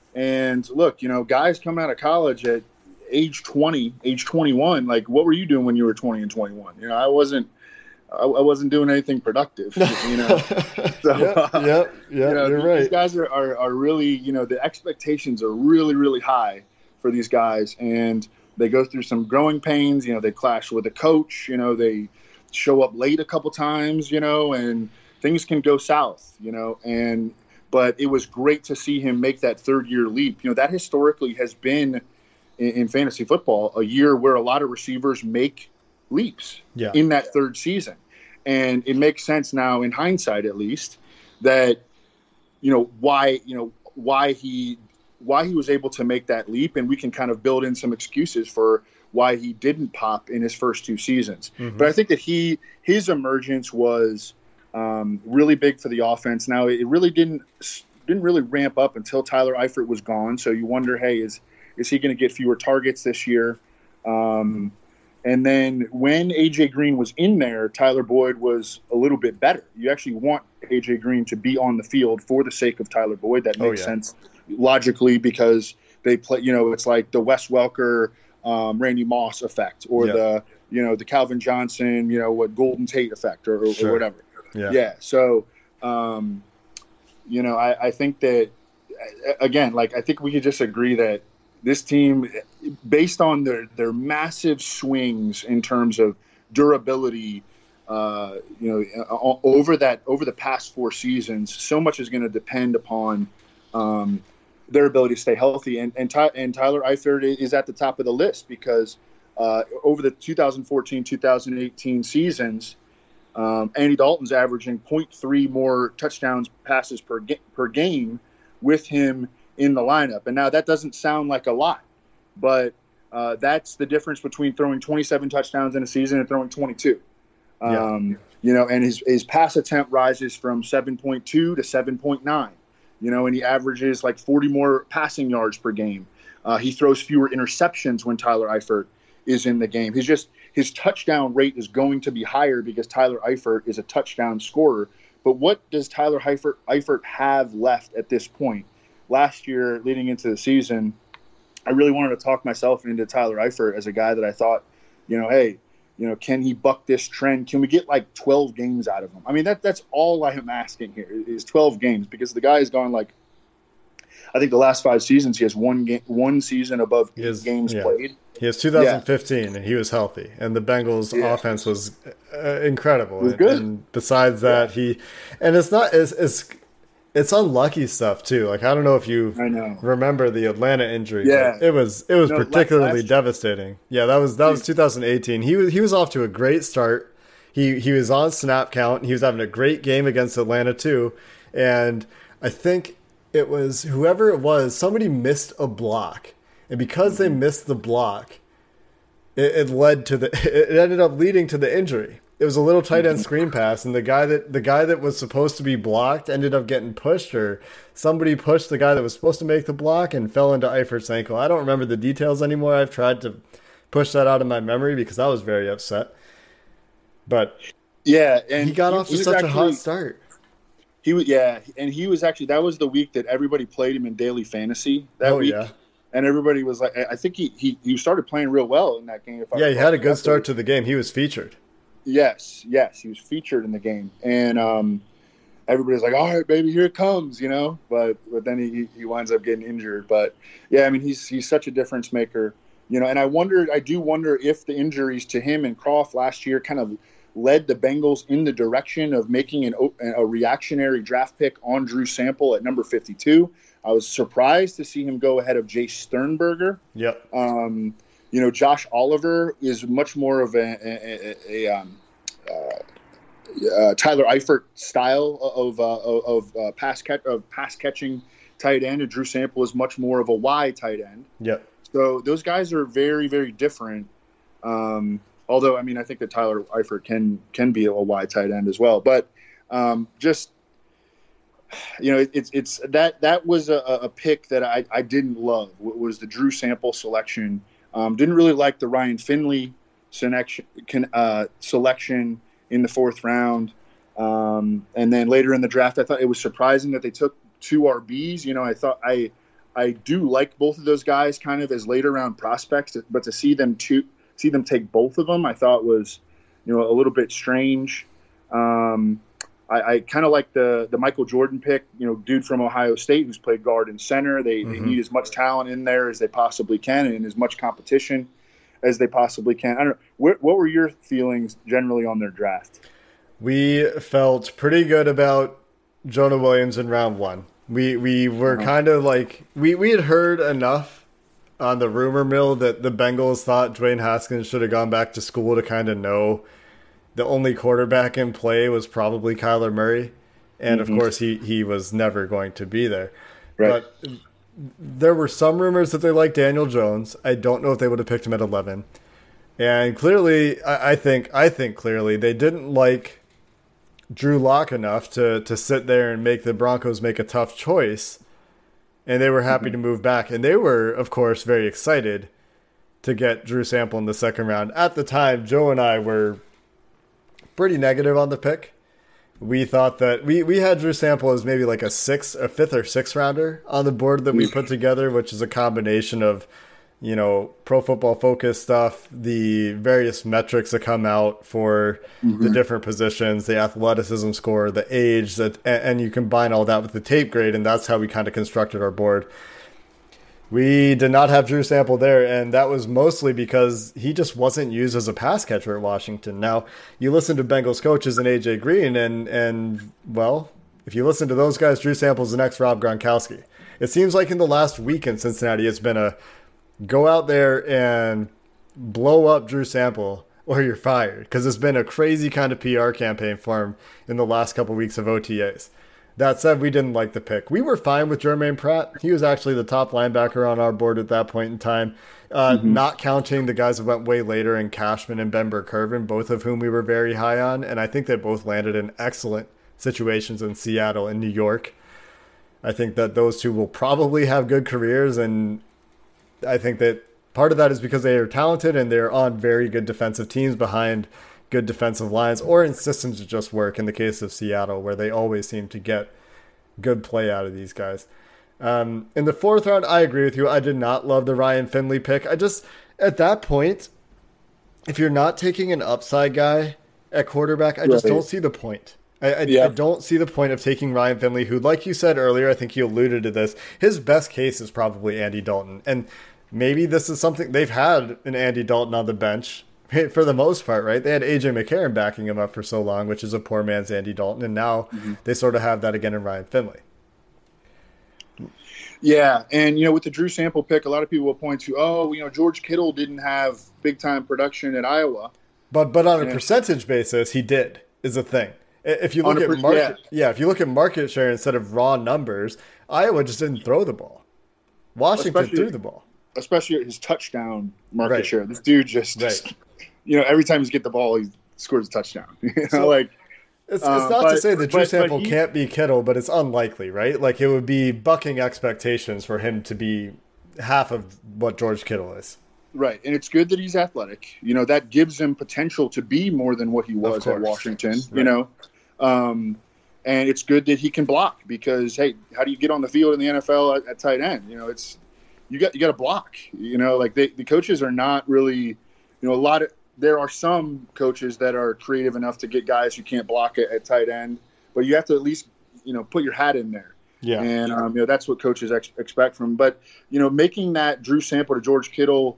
And look, you know, guys coming out of college at age twenty, age twenty-one, like what were you doing when you were twenty and twenty-one? You know, I wasn't I, I wasn't doing anything productive, you know. So, yep, uh, yep, yep, you know, you're these right. guys are, are, are really, you know, the expectations are really, really high for these guys. And they go through some growing pains. You know, they clash with a coach. You know, they show up late a couple times, you know, and things can go south, you know. And but it was great to see him make that third-year leap. You know, that historically has been, in, in fantasy football, a year where a lot of receivers make leaps Yeah. in that third season. And it makes sense now, in hindsight at least, that you know why you know why he why he was able to make that leap, and we can kind of build in some excuses for why he didn't pop in his first two seasons. Mhm. But I think that he his emergence was um, really big for the offense. Now it really didn't didn't really ramp up until Tyler Eifert was gone. So you wonder, hey, is is he going to get fewer targets this year? Um, And then when A J Green was in there, Tyler Boyd was a little bit better. You actually want A J Green to be on the field for the sake of Tyler Boyd. That Oh, makes yeah. sense logically because they play, you know, it's like the Wes Welker, um, Randy Moss effect or Yeah. the, you know, the Calvin Johnson, you know, what Golden Tate effect or, or, Sure. or whatever. Yeah. Yeah. So, um, you know, I, I think that, again, like, I think we could just agree that this team, based on their, their massive swings in terms of durability, uh, you know, over that over the past four seasons, so much is going to depend upon um, their ability to stay healthy. And and, Ty, and Tyler Eifert is at the top of the list because uh, over the two thousand fourteen two thousand eighteen seasons, um, Andy Dalton's averaging zero point three more touchdowns passes per ga- per game with him in the lineup. And now that doesn't sound like a lot, but uh, that's the difference between throwing twenty-seven touchdowns in a season and throwing twenty-two. Yeah. Um, you know, and his, his pass attempt rises from seven point two to seven point nine, you know, and he averages like forty more passing yards per game. Uh, he throws fewer interceptions when Tyler Eifert is in the game. He's just, his touchdown rate is going to be higher because Tyler Eifert is a touchdown scorer. But what does Tyler Eifert, Eifert have left at this point? Last year, leading into the season, I really wanted to talk myself into Tyler Eifert as a guy that I thought, you know, hey, you know, can he buck this trend? Can we get like twelve games out of him? I mean, that that's all I am asking here is twelve games because the guy has gone like, I think the last five seasons he has one game, one season above He has- games yeah. played. He was two thousand fifteen, yeah. and he was healthy. And the Bengals' yeah. offense was uh, incredible. It was good. And, and besides that, yeah. he – and it's not it's, – it's, it's unlucky stuff, too. Like, I don't know if you I know. remember the Atlanta injury. Yeah. It was it was no, particularly last, devastating. Yeah, that was that was two thousand eighteen. He was, he was off to a great start. He, he was on snap count. He was having a great game against Atlanta, too. And I think it was whoever it was, somebody missed a block. And because they missed the block, it, it led to the. It ended up leading to the injury. It was a little tight end screen pass, and the guy that the guy that was supposed to be blocked ended up getting pushed, or somebody pushed the guy that was supposed to make the block and fell into Eifert's ankle. I don't remember the details anymore. I've tried to push that out of my memory because I was very upset. But yeah, and he got he, off to he such actually, a hot start. He was yeah, and he was actually that was the week that everybody played him in daily fantasy. That oh week. yeah. And everybody was like, I think he, he, he started playing real well in that game. If I yeah, he had a good start to the game. He was featured. Yes, yes, he was featured in the game. And um, everybody's like, all right, baby, here it comes, you know. But but then he, he winds up getting injured. But, yeah, I mean, he's he's such a difference maker, you know. And I wonder, I do wonder if the injuries to him and Croft last year kind of led the Bengals in the direction of making an, a reactionary draft pick on Drew Sample at number fifty-two. I was surprised to see him go ahead of Jace Sternberger. Yep. Um, you know, Josh Oliver is much more of a, a, a, a um, uh, uh, Tyler Eifert style of uh, of uh, pass catch of pass catching tight end, and Drew Sample is much more of a Y tight end. Yep. So those guys are very, very different. Um, although, I mean, I think that Tyler Eifert can can be a Y tight end as well, but um, just. You know, it's it's that that was a, a pick that I, I didn't love. Was the Drew Sample selection? Um, didn't really like the Ryan Finley selection uh, selection in the fourth round, um, and then later in the draft, I thought it was surprising that they took two R Bs. You know, I thought I I do like both of those guys kind of as later round prospects, but to see them two see them take both of them, I thought was you know a little bit strange. Um, I, I kind of like the the Michael Jordan pick, you know, dude from Ohio State who's played guard and center. They, mm-hmm. they need as much talent in there as they possibly can and as much competition as they possibly can. I don't know. What, what were your feelings generally on their draft? We felt pretty good about Jonah Williams in round one. We we were uh-huh. kind of like we, we had heard enough on the rumor mill that the Bengals thought Dwayne Haskins should have gone back to school to kind of know the only quarterback in play was probably Kyler Murray. And, mm-hmm. of course, he, he was never going to be there. Right. But there were some rumors that they liked Daniel Jones. I don't know if they would have picked him at eleven. And clearly, I, I think I think clearly, they didn't like Drew Lock enough to, to sit there and make the Broncos make a tough choice. And they were happy mm-hmm. to move back. And they were, of course, very excited to get Drew Sample in the second round. At the time, Joe and I were pretty negative on the pick. We thought that we, we had Drew Sample as maybe like a six, a fifth or sixth rounder on the board that we put together, which is a combination of, you know, Pro Football Focus stuff, the various metrics that come out for mm-hmm. the different positions, the athleticism score, the age, that, and, and you combine all that with the tape grade, and that's how we kind of constructed our board. We did not have Drew Sample there, and that was mostly because he just wasn't used as a pass catcher at Washington. Now, you listen to Bengals coaches and A J Green, and, and well, if you listen to those guys, Drew Sample's the next Rob Gronkowski. It seems like in the last week in Cincinnati, it's been a go out there and blow up Drew Sample or you're fired, because it's been a crazy kind of P R campaign for him in the last couple of weeks of O T As. That said, we didn't like the pick. We were fine with Jermaine Pratt. He was actually the top linebacker on our board at that point in time, uh, mm-hmm. not counting the guys that went way later in Cashman and Ben Burke-Irvin, both of whom we were very high on. And I think they both landed in excellent situations in Seattle and New York. I think that those two will probably have good careers, and I think that part of that is because they are talented and they're on very good defensive teams behind good defensive lines, or in systems that just work, in the case of Seattle, where they always seem to get good play out of these guys. Um, in the fourth round, I agree with you. I did not love the Ryan Finley pick. I just, at that point, if you're not taking an upside guy at quarterback, I just right. don't see the point. I, I, yeah. I don't see the point of taking Ryan Finley, who, like you said earlier, I think you alluded to this, his best case is probably Andy Dalton. And maybe this is something they've had an Andy Dalton on the bench for the most part, right? They had A J McCarron backing him up for so long, which is a poor man's Andy Dalton, and now mm-hmm. they sort of have that again in Ryan Finley. Yeah, and, you know, with the Drew Sample pick, a lot of people will point to, oh, you know, George Kittle didn't have big-time production at Iowa. But but on a and, percentage basis, he did, is a thing. If you look at per- market, yeah. yeah, if you look at market share instead of raw numbers, Iowa just didn't throw the ball. Washington especially, threw the ball. Especially at his touchdown market right. share. This dude just, right. just, you know, every time he gets the ball, he scores a touchdown. you know, so, like it's, it's uh, not but, to say that Drew but, Sample but he, can't be Kittle, but it's unlikely, right? Like it would be bucking expectations for him to be half of what George Kittle is. Right, and it's good that he's athletic. You know, that gives him potential to be more than what he was at Washington, right. you know. Um, and it's good that he can block because, hey, how do you get on the field in the N F L at, at tight end? You know, it's you got you got to block. You know, like they, the coaches are not really, you know, a lot of there are some coaches that are creative enough to get guys who can't block at, at tight end, but you have to at least, you know, put your hat in there. Yeah, and um, you know that's what coaches ex- expect from. But you know, making that Drew Sample to George Kittle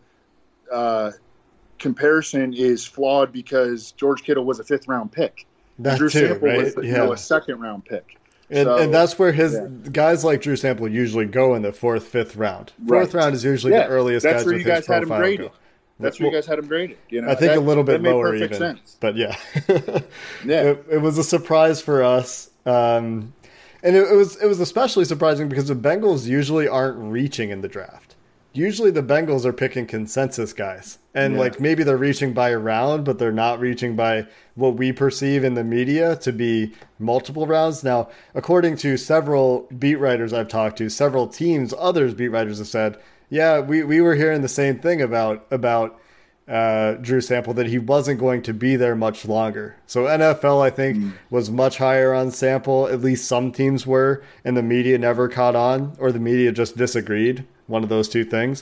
uh, comparison is flawed because George Kittle was a fifth round pick. That Drew too, Sample right? was you yeah. know, a second round pick. And, so, and that's where his yeah. guys like Drew Sample usually go in the fourth, fifth round. Fourth right. round is usually yeah. the earliest that's guys where with you guys his had him profile graded. go. That's where you guys had him graded. You know, I think that, a little bit lower even. Sense. But yeah. yeah. It, it was a surprise for us. Um, and it, it was it was especially surprising because the Bengals usually aren't reaching in the draft. Usually the Bengals are picking consensus guys. And yeah. like maybe they're reaching by a round, but they're not reaching by what we perceive in the media to be multiple rounds. Now, according to several beat writers I've talked to, several teams, others beat writers have said, yeah, we, we were hearing the same thing about about uh, Drew Sample, that he wasn't going to be there much longer. So N F L, I think, mm. was much higher on Sample. At least some teams were, and the media never caught on, or the media just disagreed. One of those two things.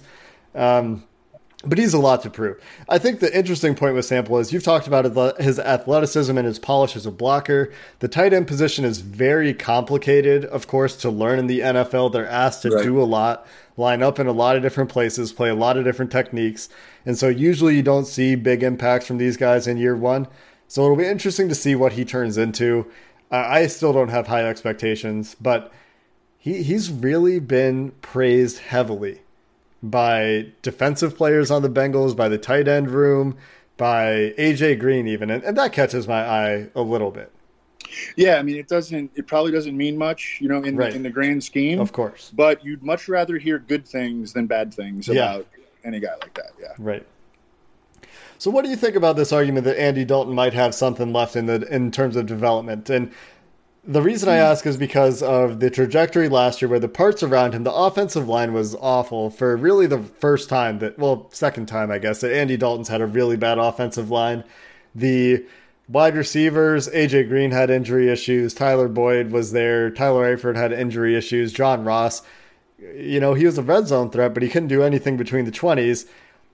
Um, but he's a lot to prove. I think the interesting point with Sample is you've talked about his athleticism and his polish as a blocker. The tight end position is very complicated, of course, to learn in the N F L. They're asked to right. do a lot, line up in a lot of different places, play a lot of different techniques. And so usually you don't see big impacts from these guys in year one. So it'll be interesting to see what he turns into. Uh, I still don't have high expectations, but he he's really been praised heavily by defensive players on the Bengals, by the tight end room, by A J Green even, and, and that catches my eye a little bit. Yeah, I mean, it doesn't. It probably doesn't mean much, you know, in right. the, in the grand scheme, of course. But you'd much rather hear good things than bad things yeah. about any guy like that. Yeah, right. So, what do you think about this argument that Andy Dalton might have something left in the in terms of development? And the reason I ask is because of the trajectory last year where the parts around him, the offensive line was awful for really the first time that, well, second time, I guess, that Andy Dalton's had a really bad offensive line. The wide receivers, A J Green had injury issues. Tyler Boyd was there. Tyler Eifert had injury issues. John Ross, you know, he was a red zone threat, but he couldn't do anything between the twenties.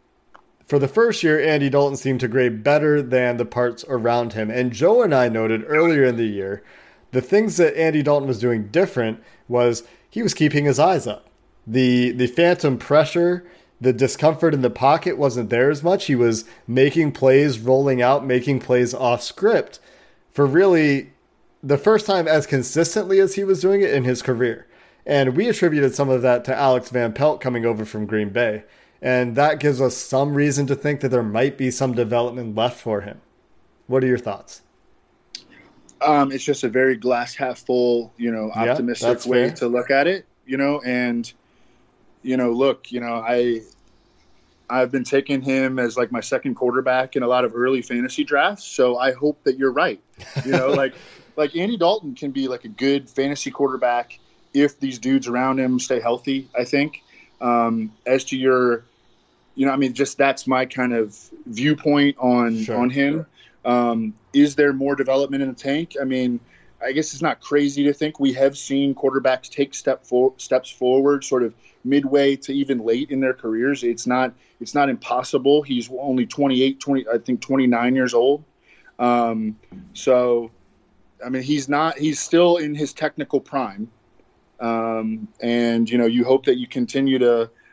For the first year, Andy Dalton seemed to grade better than the parts around him. And Joe and I noted earlier in the year, the things that Andy Dalton was doing different was he was keeping his eyes up. The the phantom pressure, the discomfort in the pocket wasn't there as much. He was making plays, rolling out, making plays off script for really the first time as consistently as he was doing it in his career. And we attributed some of that to Alex Van Pelt coming over from Green Bay. And that gives us some reason to think that there might be some development left for him. What are your thoughts? Um, it's just a very glass half full, you know, optimistic yeah, way fair. to look at it, you know, and, you know, look, you know, I, I've been taking him as like my second quarterback in a lot of early fantasy drafts. So I hope that you're right. You know, like, like Andy Dalton can be like a good fantasy quarterback if these dudes around him stay healthy, I think. Um, as to your, you know, I mean, just that's my kind of viewpoint on, sure. on him. Um, is there more development in the tank? I mean, I guess it's not crazy to think we have seen quarterbacks take step for, steps forward sort of midway to even late in their careers. It's not it's not impossible. He's only twenty-eight, twenty, I think twenty-nine years old. Um, so, I mean, he's not he's still in his technical prime. Um, and, you know, you hope that you continue to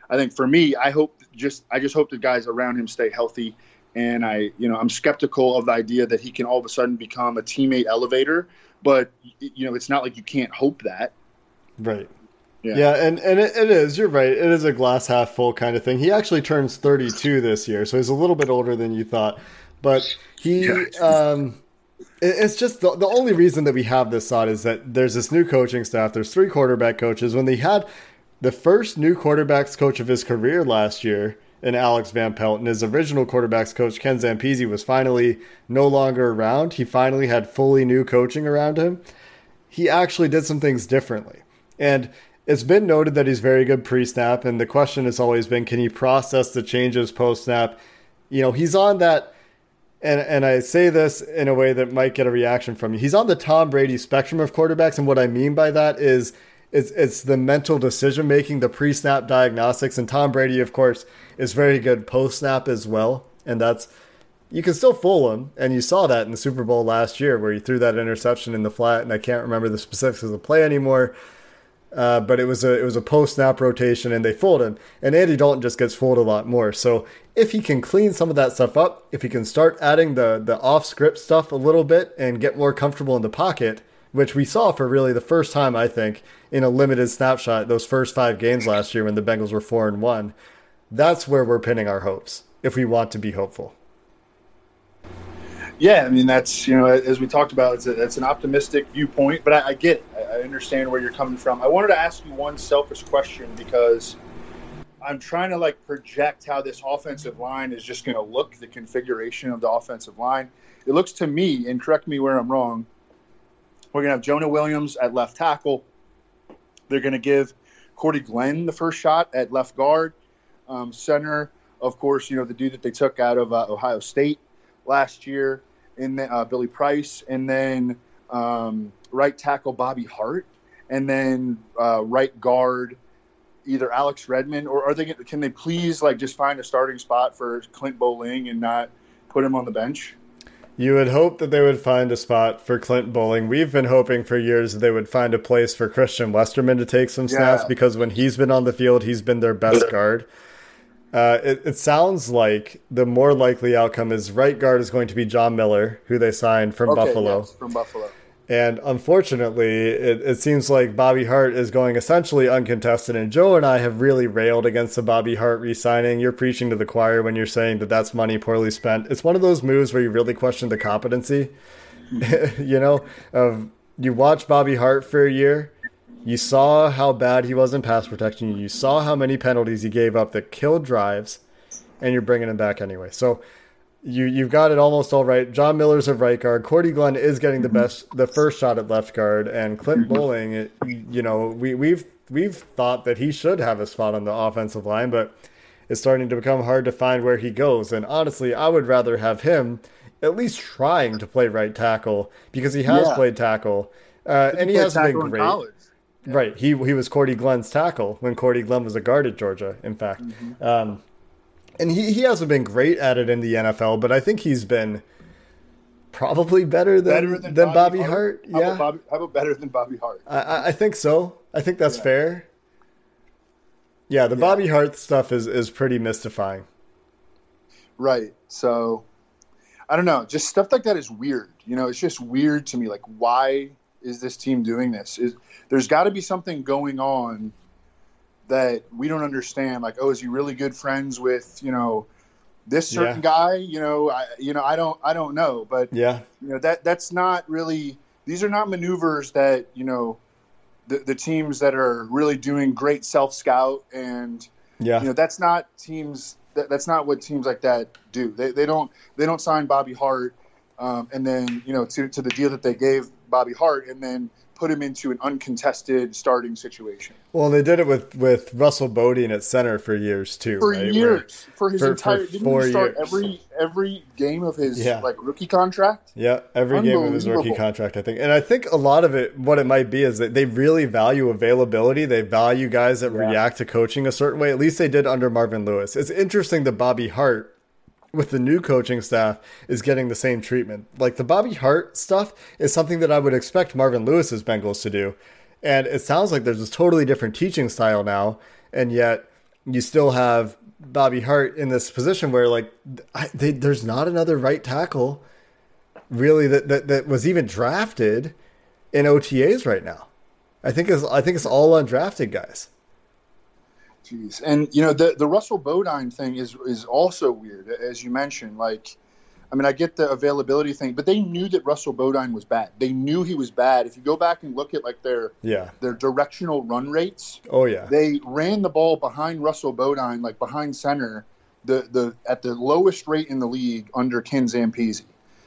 I think for me, I hope just I just hope the guys around him stay healthy. And I, you know, I'm skeptical of the idea that he can all of a sudden become a teammate elevator. But, you know, it's not like you can't hope that. Right. Yeah, yeah and, and it, it is. You're right. It is a glass half full kind of thing. He actually turns thirty-two this year, so he's a little bit older than you thought. But he yeah. um, it, it's just the, the only reason that we have this thought is that there's this new coaching staff. There's three quarterback coaches. When they had the first new quarterbacks coach of his career last year, and Alex Van Pelt, and his original quarterbacks coach, Ken Zampese, was finally no longer around. He finally had fully new coaching around him. He actually did some things differently. And it's been noted that he's very good pre-snap, and the question has always been, can he process the changes post-snap? You know, he's on that, and, and I say this in a way that might get a reaction from you. He's on the Tom Brady spectrum of quarterbacks, and what I mean by that is It's, it's the mental decision-making, the pre-snap diagnostics. And Tom Brady, of course, is very good post-snap as well. And that's, you can still fool him. And you saw that in the Super Bowl last year where he threw that interception in the flat. And I can't remember the specifics of the play anymore. Uh, but it was a it was a post-snap rotation, and they fooled him. And Andy Dalton just gets fooled a lot more. So if he can clean some of that stuff up, if he can start adding the, the off-script stuff a little bit and get more comfortable in the pocket, which we saw for really the first time, I think, in a limited snapshot, those first five games last year when the Bengals were four and one, that's where we're pinning our hopes if we want to be hopeful. Yeah, I mean, that's, you know, as we talked about, it's, a, it's an optimistic viewpoint, but I, I get it. I, I understand where you're coming from. I wanted to ask you one selfish question because I'm trying to, like, project how this offensive line is just going to look, the configuration of the offensive line. It looks to me, and correct me where I'm wrong, we're going to have Jonah Williams at left tackle. They're going to give Cordy Glenn the first shot at left guard. Um, center, of course, you know, the dude that they took out of uh, Ohio State last year, and then uh, Billy Price, and then um, right tackle Bobby Hart, and then uh, right guard either Alex Redmond, or are they? Can they please like just find a starting spot for Clint Bowling and not put him on the bench? You would hope that they would find a spot for Clint Bowling. We've been hoping for years that they would find a place for Christian Westerman to take some snaps yeah. because when he's been on the field, he's been their best guard. Uh, it, it sounds like the more likely outcome is right guard is going to be John Miller, who they signed from okay, Buffalo. Yes, from Buffalo. And unfortunately, it, it seems like Bobby Hart is going essentially uncontested. And Joe and I have really railed against the Bobby Hart re-signing. You're preaching to the choir when you're saying that that's money poorly spent. It's one of those moves where you really question the competency. you know, of you watch Bobby Hart for a year. You saw how bad he was in pass protection. You saw how many penalties he gave up that killed drives. And you're bringing him back anyway. So You, you've got it almost all right. John Miller's a right guard. Cordy Glenn is getting the best, the first shot at left guard, and Clint Bowling. It, you know, we we've we've thought that he should have a spot on the offensive line, but it's starting to become hard to find where he goes. And honestly, I would rather have him at least trying to play right tackle because he has yeah. played tackle, uh, and he, he hasn't been great. Yeah. Right, he he was Cordy Glenn's tackle when Cordy Glenn was a guard at Georgia. In fact. Mm-hmm. Um, And he, he hasn't been great at it in the N F L, but I think he's been probably better than better than, than Bobby, Bobby Hart. Hart. How Yeah, about Bobby, how about better than Bobby Hart? I, I think so. I think that's yeah. fair. Yeah, the yeah. Bobby Hart stuff is, is pretty mystifying. Right. So, I don't know. Just stuff like that is weird. You know, it's just weird to me. Like, why is this team doing this? Is there's got to be something going on that we don't understand. Like, oh, is he really good friends with, you know, this certain yeah. guy? You know, I, you know, I don't, I don't know, but yeah, you know, that that's not really, these are not maneuvers that, you know, the, the teams that are really doing great self-scout and, yeah, you know, that's not teams, that, that's not what teams like that do. They they don't, they don't sign Bobby Hart um, and then, you know, to, to the deal that they gave Bobby Hart and then put him into an uncontested starting situation. Well, they did it with, with Russell Bodine at center for years too. For right? years, Where, for his for, entire. For didn't he start years. every every game of his yeah. like rookie contract? Yeah, every game of his rookie contract, I think. And I think a lot of it, what it might be, is that they really value availability. They value guys that yeah. react to coaching a certain way. At least they did under Marvin Lewis. It's interesting that Bobby Hart, with the new coaching staff, is getting the same treatment. Like the Bobby Hart stuff is something that I would expect Marvin Lewis's Bengals to do. And it sounds like there's this totally different teaching style now. And yet you still have Bobby Hart in this position where like I, they, there's not another right tackle really that, that, that was even drafted in O T As right now. I think it's, I think it's all undrafted guys. Jeez. And, you know, the, the Russell Bodine thing is, is also weird, as you mentioned. Like, I mean, I get the availability thing, but they knew that Russell Bodine was bad. They knew he was bad. If you go back and look at, like, their yeah. their directional run rates. Oh, yeah. They ran the ball behind Russell Bodine, like, behind center, the the at the lowest rate in the league under Ken Zampese.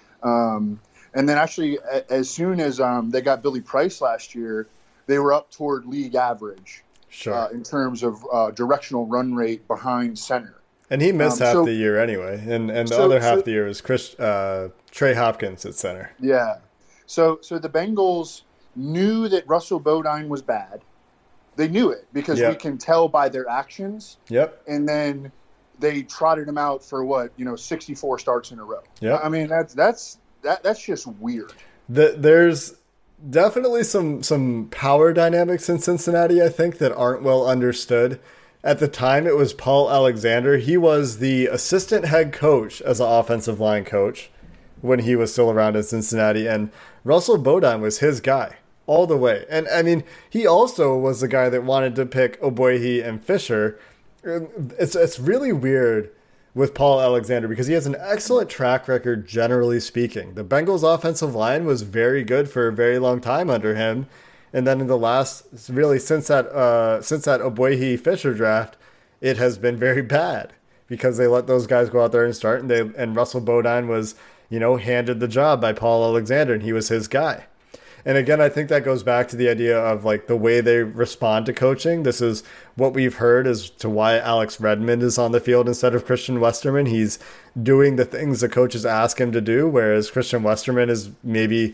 Um, and then actually, a, as soon as um, they got Billy Price last year, they were up toward league average. Sure. Uh, in terms of uh, directional run rate behind center. And he missed um, half so, the year anyway. And and the so, other half so, of the year was Chris, uh, Trey Hopkins at center. Yeah. So so the Bengals knew that Russell Bodine was bad. They knew it because yep. we can tell by their actions. Yep. And then they trotted him out for what, you know, sixty-four starts in a row. Yeah. I mean, that's that's that that's just weird. The, there's definitely some some power dynamics in Cincinnati, I think, that aren't well understood. At the time, it was Paul Alexander. He was the assistant head coach as an offensive line coach when he was still around in Cincinnati. And Russell Bodine was his guy all the way. And, I mean, he also was the guy that wanted to pick Ogbuehi and Fisher. It's, it's really weird with Paul Alexander because he has an excellent track record, generally speaking. The Bengals' offensive line was very good for a very long time under him. And then in the last, really since that uh, since that Ogbuehi Fisher draft, it has been very bad because they let those guys go out there and start, and they and Russell Bodine was, you know, handed the job by Paul Alexander, and he was his guy. And again, I think that goes back to the idea of like the way they respond to coaching. This is what we've heard as to why Alex Redmond is on the field instead of Christian Westerman. He's doing the things the coaches ask him to do, whereas Christian Westerman is maybe,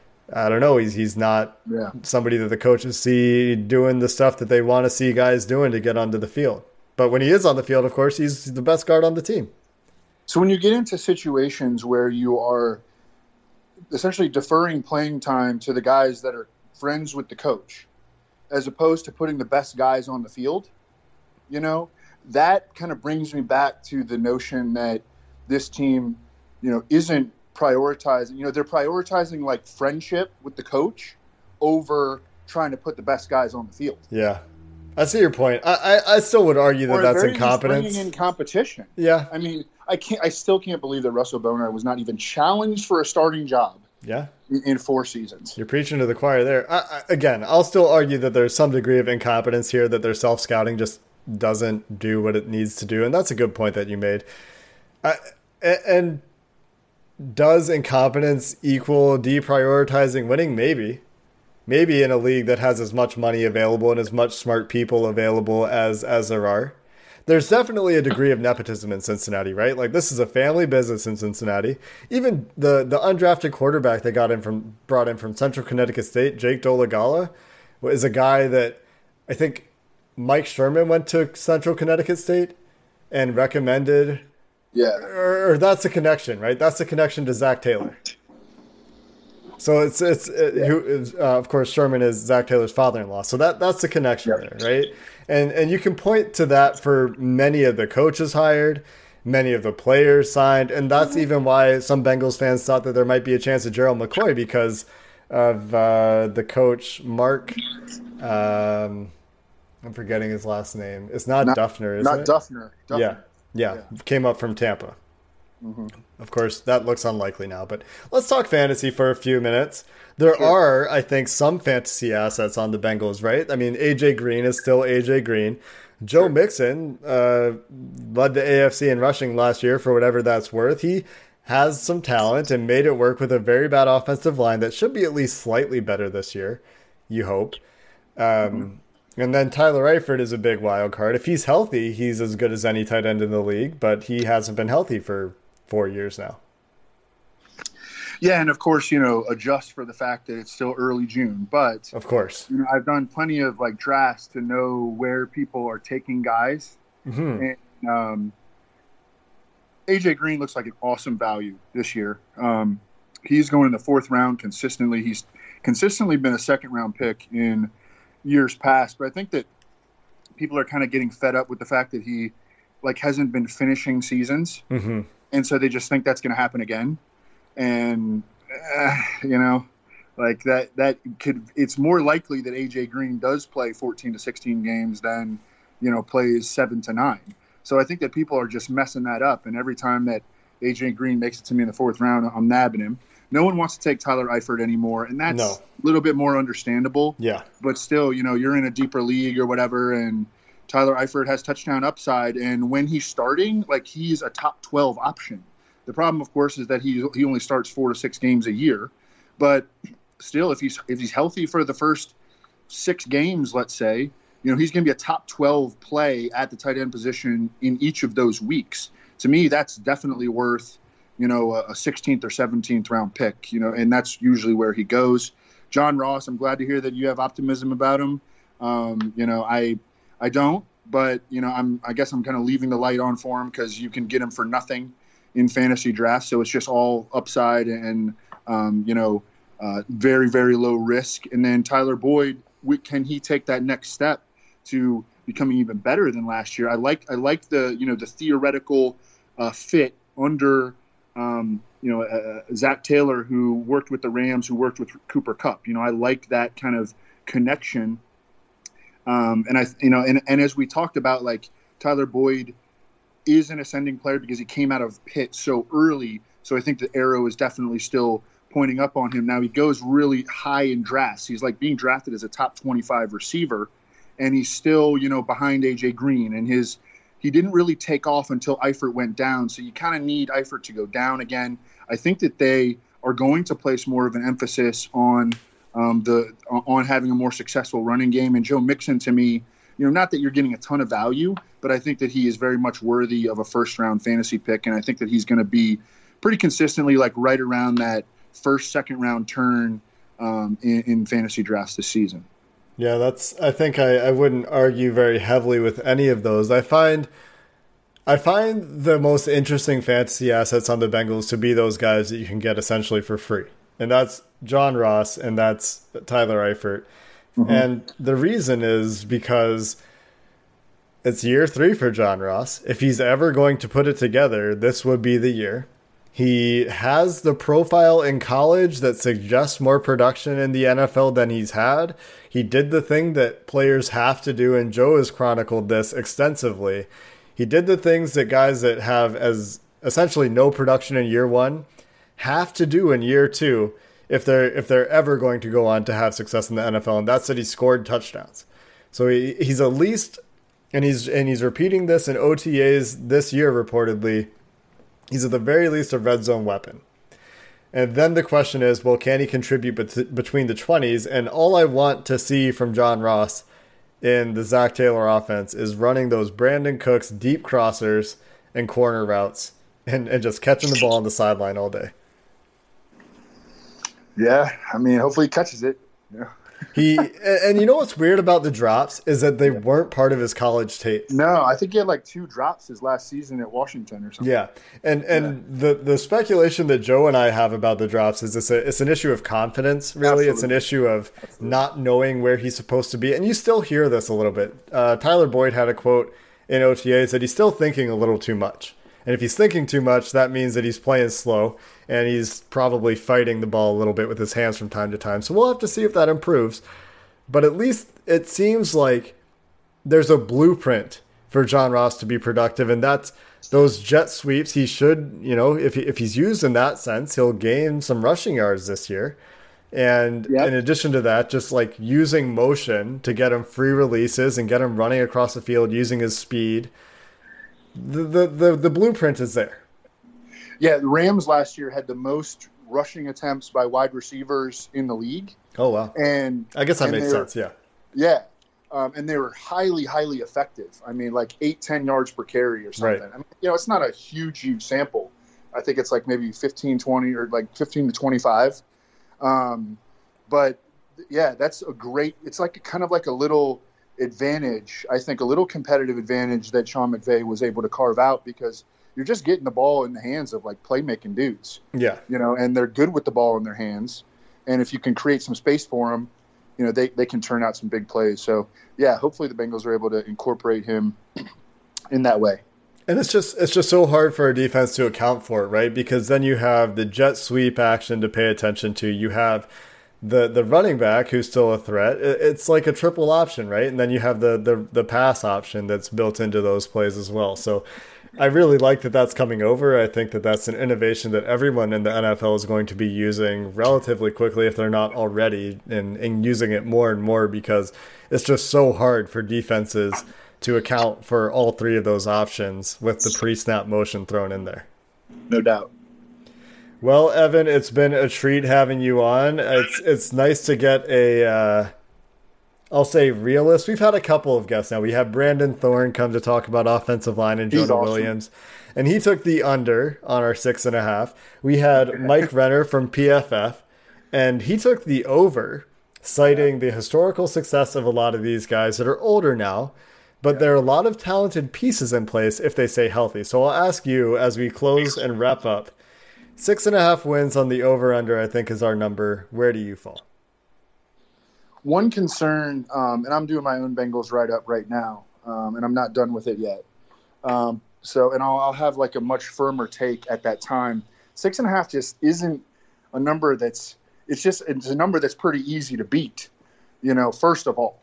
I don't know, he's he's not yeah. somebody that the coaches see doing the stuff that they want to see guys doing to get onto the field. But when he is on the field, of course, he's the best guard on the team. So when you get into situations where you are essentially deferring playing time to the guys that are friends with the coach, as opposed to putting the best guys on the field, you know, that kind of brings me back to the notion that this team, you know, isn't prioritizing, you know, they're prioritizing like friendship with the coach over trying to put the best guys on the field. Yeah. I see your point. I, I, I still would argue that or that's very incompetence. Bringing in competition. Yeah. I mean, I can't, I still can't believe that Russell Bodine was not even challenged for a starting job. Yeah. In, in four seasons. You're preaching to the choir there. I, I, again, I'll still argue that there's some degree of incompetence here, that their self-scouting just doesn't do what it needs to do. And that's a good point that you made. I, and does incompetence equal deprioritizing winning? Maybe. Maybe in a league that has as much money available and as much smart people available as, as there are. There's definitely a degree of nepotism in Cincinnati, right? Like, this is a family business in Cincinnati. Even the, the undrafted quarterback they got in from brought in from Central Connecticut State, Jake Dolegala, is a guy that I think Mike Sherman went to Central Connecticut State and recommended. Yeah. Or, or that's a connection, right? That's a connection to Zach Taylor. So it's it's it, yeah. who is, uh, of course, Sherman is Zach Taylor's father-in-law. So that that's the connection yep. there, right? And and you can point to that for many of the coaches hired, many of the players signed, and that's even why some Bengals fans thought that there might be a chance of Gerald McCoy because of uh, the coach Mark. Um, I'm forgetting his last name. It's not, not Duffner, is not it? Not Duffner. Duffner. Yeah. yeah, yeah, came up from Tampa. Mm-hmm. Of course, that looks unlikely now, but let's talk fantasy for a few minutes. There sure. are, I think, some fantasy assets on the Bengals, right? I mean, A J Green is still A J Green. Joe sure. Mixon uh, led the A F C in rushing last year for whatever that's worth. He has some talent and made it work with a very bad offensive line that should be at least slightly better this year, you hope. Um, mm-hmm. And then Tyler Eifert is a big wild card. If he's healthy, he's as good as any tight end in the league, but he hasn't been healthy for four years now. Yeah, and of course, you know, adjust for the fact that it's still early June. But of course, you know, I've done plenty of like drafts to know where people are taking guys. Mm-hmm. And um, A J Green looks like an awesome value this year. Um, he's going in the fourth round consistently. He's consistently been a second round pick in years past. But I think that people are kind of getting fed up with the fact that he like hasn't been finishing seasons. Mm-hmm. And so they just think that's going to happen again. And, uh, you know, like that, that could, it's more likely that A J Green does play fourteen to sixteen games than, you know, plays seven to nine. So I think that people are just messing that up. And every time that A J Green makes it to me in the fourth round, I'm nabbing him. No one wants to take Tyler Eifert anymore. And that's no. a little bit more understandable. Yeah. But still, you know, you're in a deeper league or whatever. And Tyler Eifert has touchdown upside. And when he's starting, like he's a top twelve option. The problem, of course, is that he he only starts four to six games a year. But still, if he's if he's healthy for the first six games, let's say, you know, he's going to be a top twelve play at the tight end position in each of those weeks. To me, that's definitely worth, you know, a sixteenth or seventeenth round pick, you know, and that's usually where he goes. John Ross, I'm glad to hear that you have optimism about him. Um, you know, I I don't, but, you know, I'm I guess I'm kind of leaving the light on for him because you can get him for nothing in fantasy drafts. So it's just all upside and, um, you know, uh, very, very low risk. And then Tyler Boyd, we, can he take that next step to becoming even better than last year? I like I like the, you know, the theoretical uh, fit under, um, you know, uh, Zach Taylor, who worked with the Rams, who worked with Cooper Kupp. You know, I like that kind of connection. Um, and I, you know, and, and as we talked about, like Tyler Boyd is an ascending player because he came out of Pitt so early. So I think the arrow is definitely still pointing up on him. Now he goes really high in drafts. He's like being drafted as a top twenty-five receiver, and he's still, you know, behind A J Green. And his he didn't really take off until Eifert went down. So you kind of need Eifert to go down again. I think that they are going to place more of an emphasis on um, the on having a more successful running game. And Joe Mixon, to me, you know, not that you're getting a ton of value, but I think that he is very much worthy of a first-round fantasy pick, and I think that he's going to be pretty consistently like right around that first, second-round turn um, in, in fantasy drafts this season. Yeah, that's. I think I, I wouldn't argue very heavily with any of those. I find I find the most interesting fantasy assets on the Bengals to be those guys that you can get essentially for free, and that's John Ross and that's Tyler Eifert. Mm-hmm. And the reason is because it's year three for John Ross. If he's ever going to put it together, this would be the year. He has the profile in college that suggests more production in the N F L than he's had. He did the thing that players have to do, and Joe has chronicled this extensively. He did the things that guys that have as essentially no production in year one have to do in year two if they're if they're ever going to go on to have success in the N F L, and that's that he scored touchdowns. So he, he's at least, and he's and he's repeating this in O T As this year reportedly, he's at the very least a red zone weapon. And then the question is, well, can he contribute bet- between the twenties? And all I want to see from John Ross in the Zach Taylor offense is running those Brandon Cooks deep crossers and corner routes and, and just catching the ball on the sideline all day. Yeah, I mean, hopefully he catches it. Yeah. He and, and you know what's weird about the drops is that they weren't part of his college tape. No, I think he had like two drops his last season at Washington or something. Yeah, and and yeah. the the speculation that Joe and I have about the drops is it's a, it's an issue of confidence. Really, Absolutely. It's an issue of Absolutely. not knowing where he's supposed to be. And you still hear this a little bit. Uh, Tyler Boyd had a quote in O T As that he's still thinking a little too much. And if he's thinking too much, that means that he's playing slow and he's probably fighting the ball a little bit with his hands from time to time. So we'll have to see if that improves. But at least it seems like there's a blueprint for John Ross to be productive, and that's those jet sweeps. He should, you know, if he, if he's used in that sense, he'll gain some rushing yards this year. And yep. in addition to that, just like using motion to get him free releases and get him running across the field using his speed. The, the the the blueprint is there. Yeah, the Rams last year had the most rushing attempts by wide receivers in the league. Oh, wow. And I guess that and makes were, sense, yeah. Yeah, um, and they were highly, highly effective. I mean, like eight, ten yards per carry or something. Right. I mean, you know, it's not a huge, huge sample. I think it's like maybe fifteen, twenty or like fifteen to twenty-five. Um, but, yeah, that's a great – it's like kind of like a little – advantage, I think a little competitive advantage that Sean McVay was able to carve out because you're just getting the ball in the hands of like playmaking dudes. Yeah. You know, and they're good with the ball in their hands. And if you can create some space for them you know, they, they can turn out some big plays. So, yeah, hopefully the Bengals are able to incorporate him in that way. And it's just it's just so hard for a defense to account for it, right? Because then you have the jet sweep action to pay attention to. You have the the running back who's still a threat. It's like a triple option, right? And then you have the the, the pass option that's built into those plays as well. So I really like that that's coming over. I think that that's an innovation that everyone in the N F L is going to be using relatively quickly if they're not already, and, and using it more and more, because it's just so hard for defenses to account for all three of those options with the pre-snap motion thrown in there. No doubt. Well, Evan, it's been a treat having you on. It's it's nice to get a, uh, I'll say realist. We've had a couple of guests now. We had Brandon Thorne come to talk about offensive line and Jonah awesome. Williams, and he took the under on our six and a half. We had Mike Renner from P F F, and he took the over, citing the historical success of a lot of these guys that are older now, but there are a lot of talented pieces in place if they stay healthy. So I'll ask you, as we close and wrap up, six and a half wins on the over-under, I think, is our number. Where do you fall? One concern, um, and I'm doing my own Bengals write-up right now, um, and I'm not done with it yet. Um, so, and I'll, I'll have like a much firmer take at that time. Six and a half just isn't a number that's – it's just it's a number that's pretty easy to beat, you know, first of all.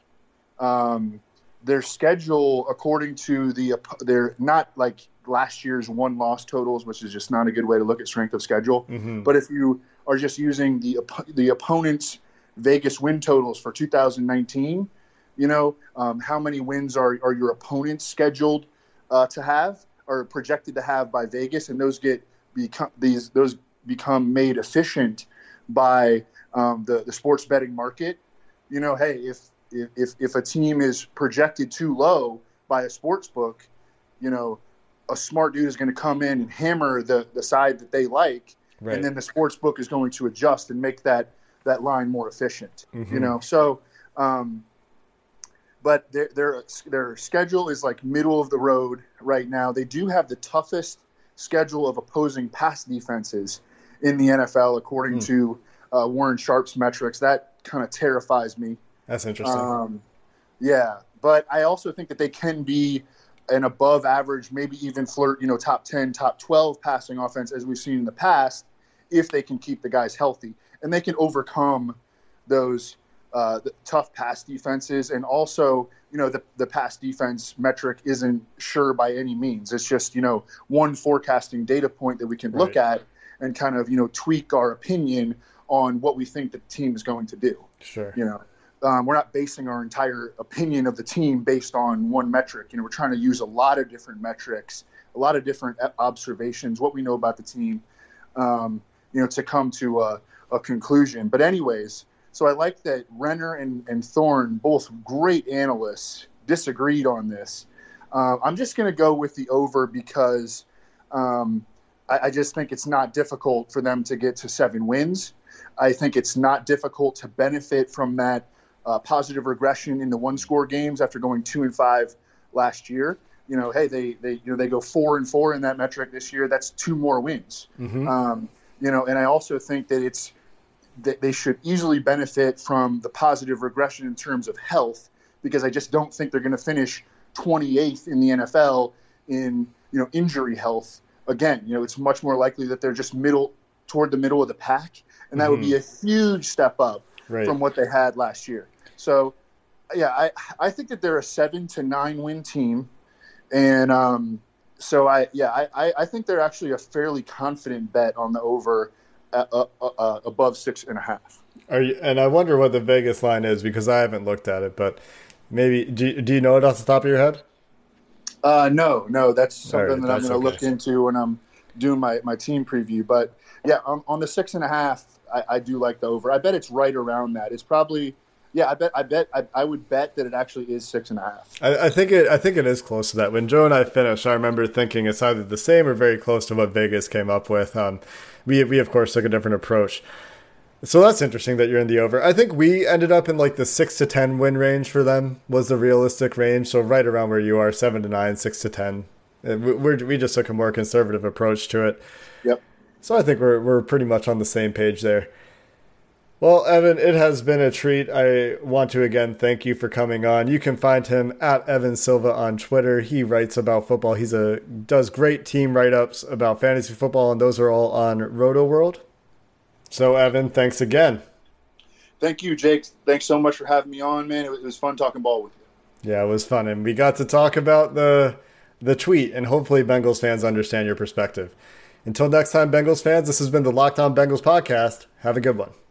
Um Their schedule, according to the, they're not like last year's one loss totals, which is just not a good way to look at strength of schedule. Mm-hmm. But if you are just using the the opponent's Vegas win totals for two thousand nineteen, you know, um, how many wins are, are your opponents scheduled uh, to have or projected to have by Vegas, and those get become these those become made efficient by um, the the sports betting market. You know, hey, if If if a team is projected too low by a sports book, you know, a smart dude is going to come in and hammer the, the side that they like, right. And then the sports book is going to adjust and make that, that line more efficient. Mm-hmm. You know, so, um, but their their their schedule is like middle of the road right now. They do have the toughest schedule of opposing pass defenses in the N F L, according mm. to uh, Warren Sharp's metrics. That kind of terrifies me. That's interesting. Um, yeah, but I also think that they can be an above average, maybe even flirt, you know, top ten, top twelve passing offense, as we've seen in the past, if they can keep the guys healthy. And they can overcome those uh, the tough pass defenses. And also, you know, the, the pass defense metric isn't sure by any means. It's just, you know, one forecasting data point that we can right. look at and kind of, you know, tweak our opinion on what we think the team is going to do. Sure. You know. Um, we're not basing our entire opinion of the team based on one metric. You know, we're trying to use a lot of different metrics, a lot of different observations, what we know about the team, um, you know, to come to a, a conclusion. But anyways, so I like that Renner and, and Thorne, both great analysts, disagreed on this. Uh, I'm just going to go with the over because um, I, I just think it's not difficult for them to get to seven wins. I think it's not difficult to benefit from that Uh, positive regression in the one-score games after going two and five last year. You know, hey, they they you know they go four and four in that metric this year. That's two more wins. Mm-hmm. Um, you know, and I also think that it's that they should easily benefit from the positive regression in terms of health, because I just don't think they're going to finish twenty-eighth in the N F L in you know injury health. Again, you know, it's much more likely that they're just middle toward the middle of the pack, and that mm-hmm. would be a huge step up right. from what they had last year. So, yeah, I I think that they're a seven to nine win team, and um, so I yeah I, I think they're actually a fairly confident bet on the over uh, uh, uh, above six and a half. Are you, and I wonder what the Vegas line is, because I haven't looked at it, but maybe do do you know it off the top of your head? Uh, no, no, that's something right, that I'm going to okay. look into when I'm doing my, my team preview. But yeah, on, on the six and a half, I, I do like the over. I bet it's right around that. It's probably. Yeah, I bet. I bet. I, I would bet that it actually is six and a half. I, I think it. I think it is close to that. When Joe and I finished, I remember thinking it's either the same or very close to what Vegas came up with. Um, we we of course took a different approach. So that's interesting that you're in the over. I think we ended up in like the six to ten win range for them was the realistic range. So right around where you are, seven to nine, six to ten. We we're, we just took a more conservative approach to it. Yep. So I think we're we're pretty much on the same page there. Well, Evan, it has been a treat. I want to again thank you for coming on. You can find him at Evan Silva on Twitter. He writes about football. He's a does great team write-ups about fantasy football, and those are all on Roto World. So, Evan, thanks again. Thank you, Jake. Thanks so much for having me on, man. It was, it was fun talking ball with you. Yeah, it was fun, and we got to talk about the the tweet, and hopefully Bengals fans understand your perspective. Until next time, Bengals fans, this has been the Locked On Bengals podcast. Have a good one.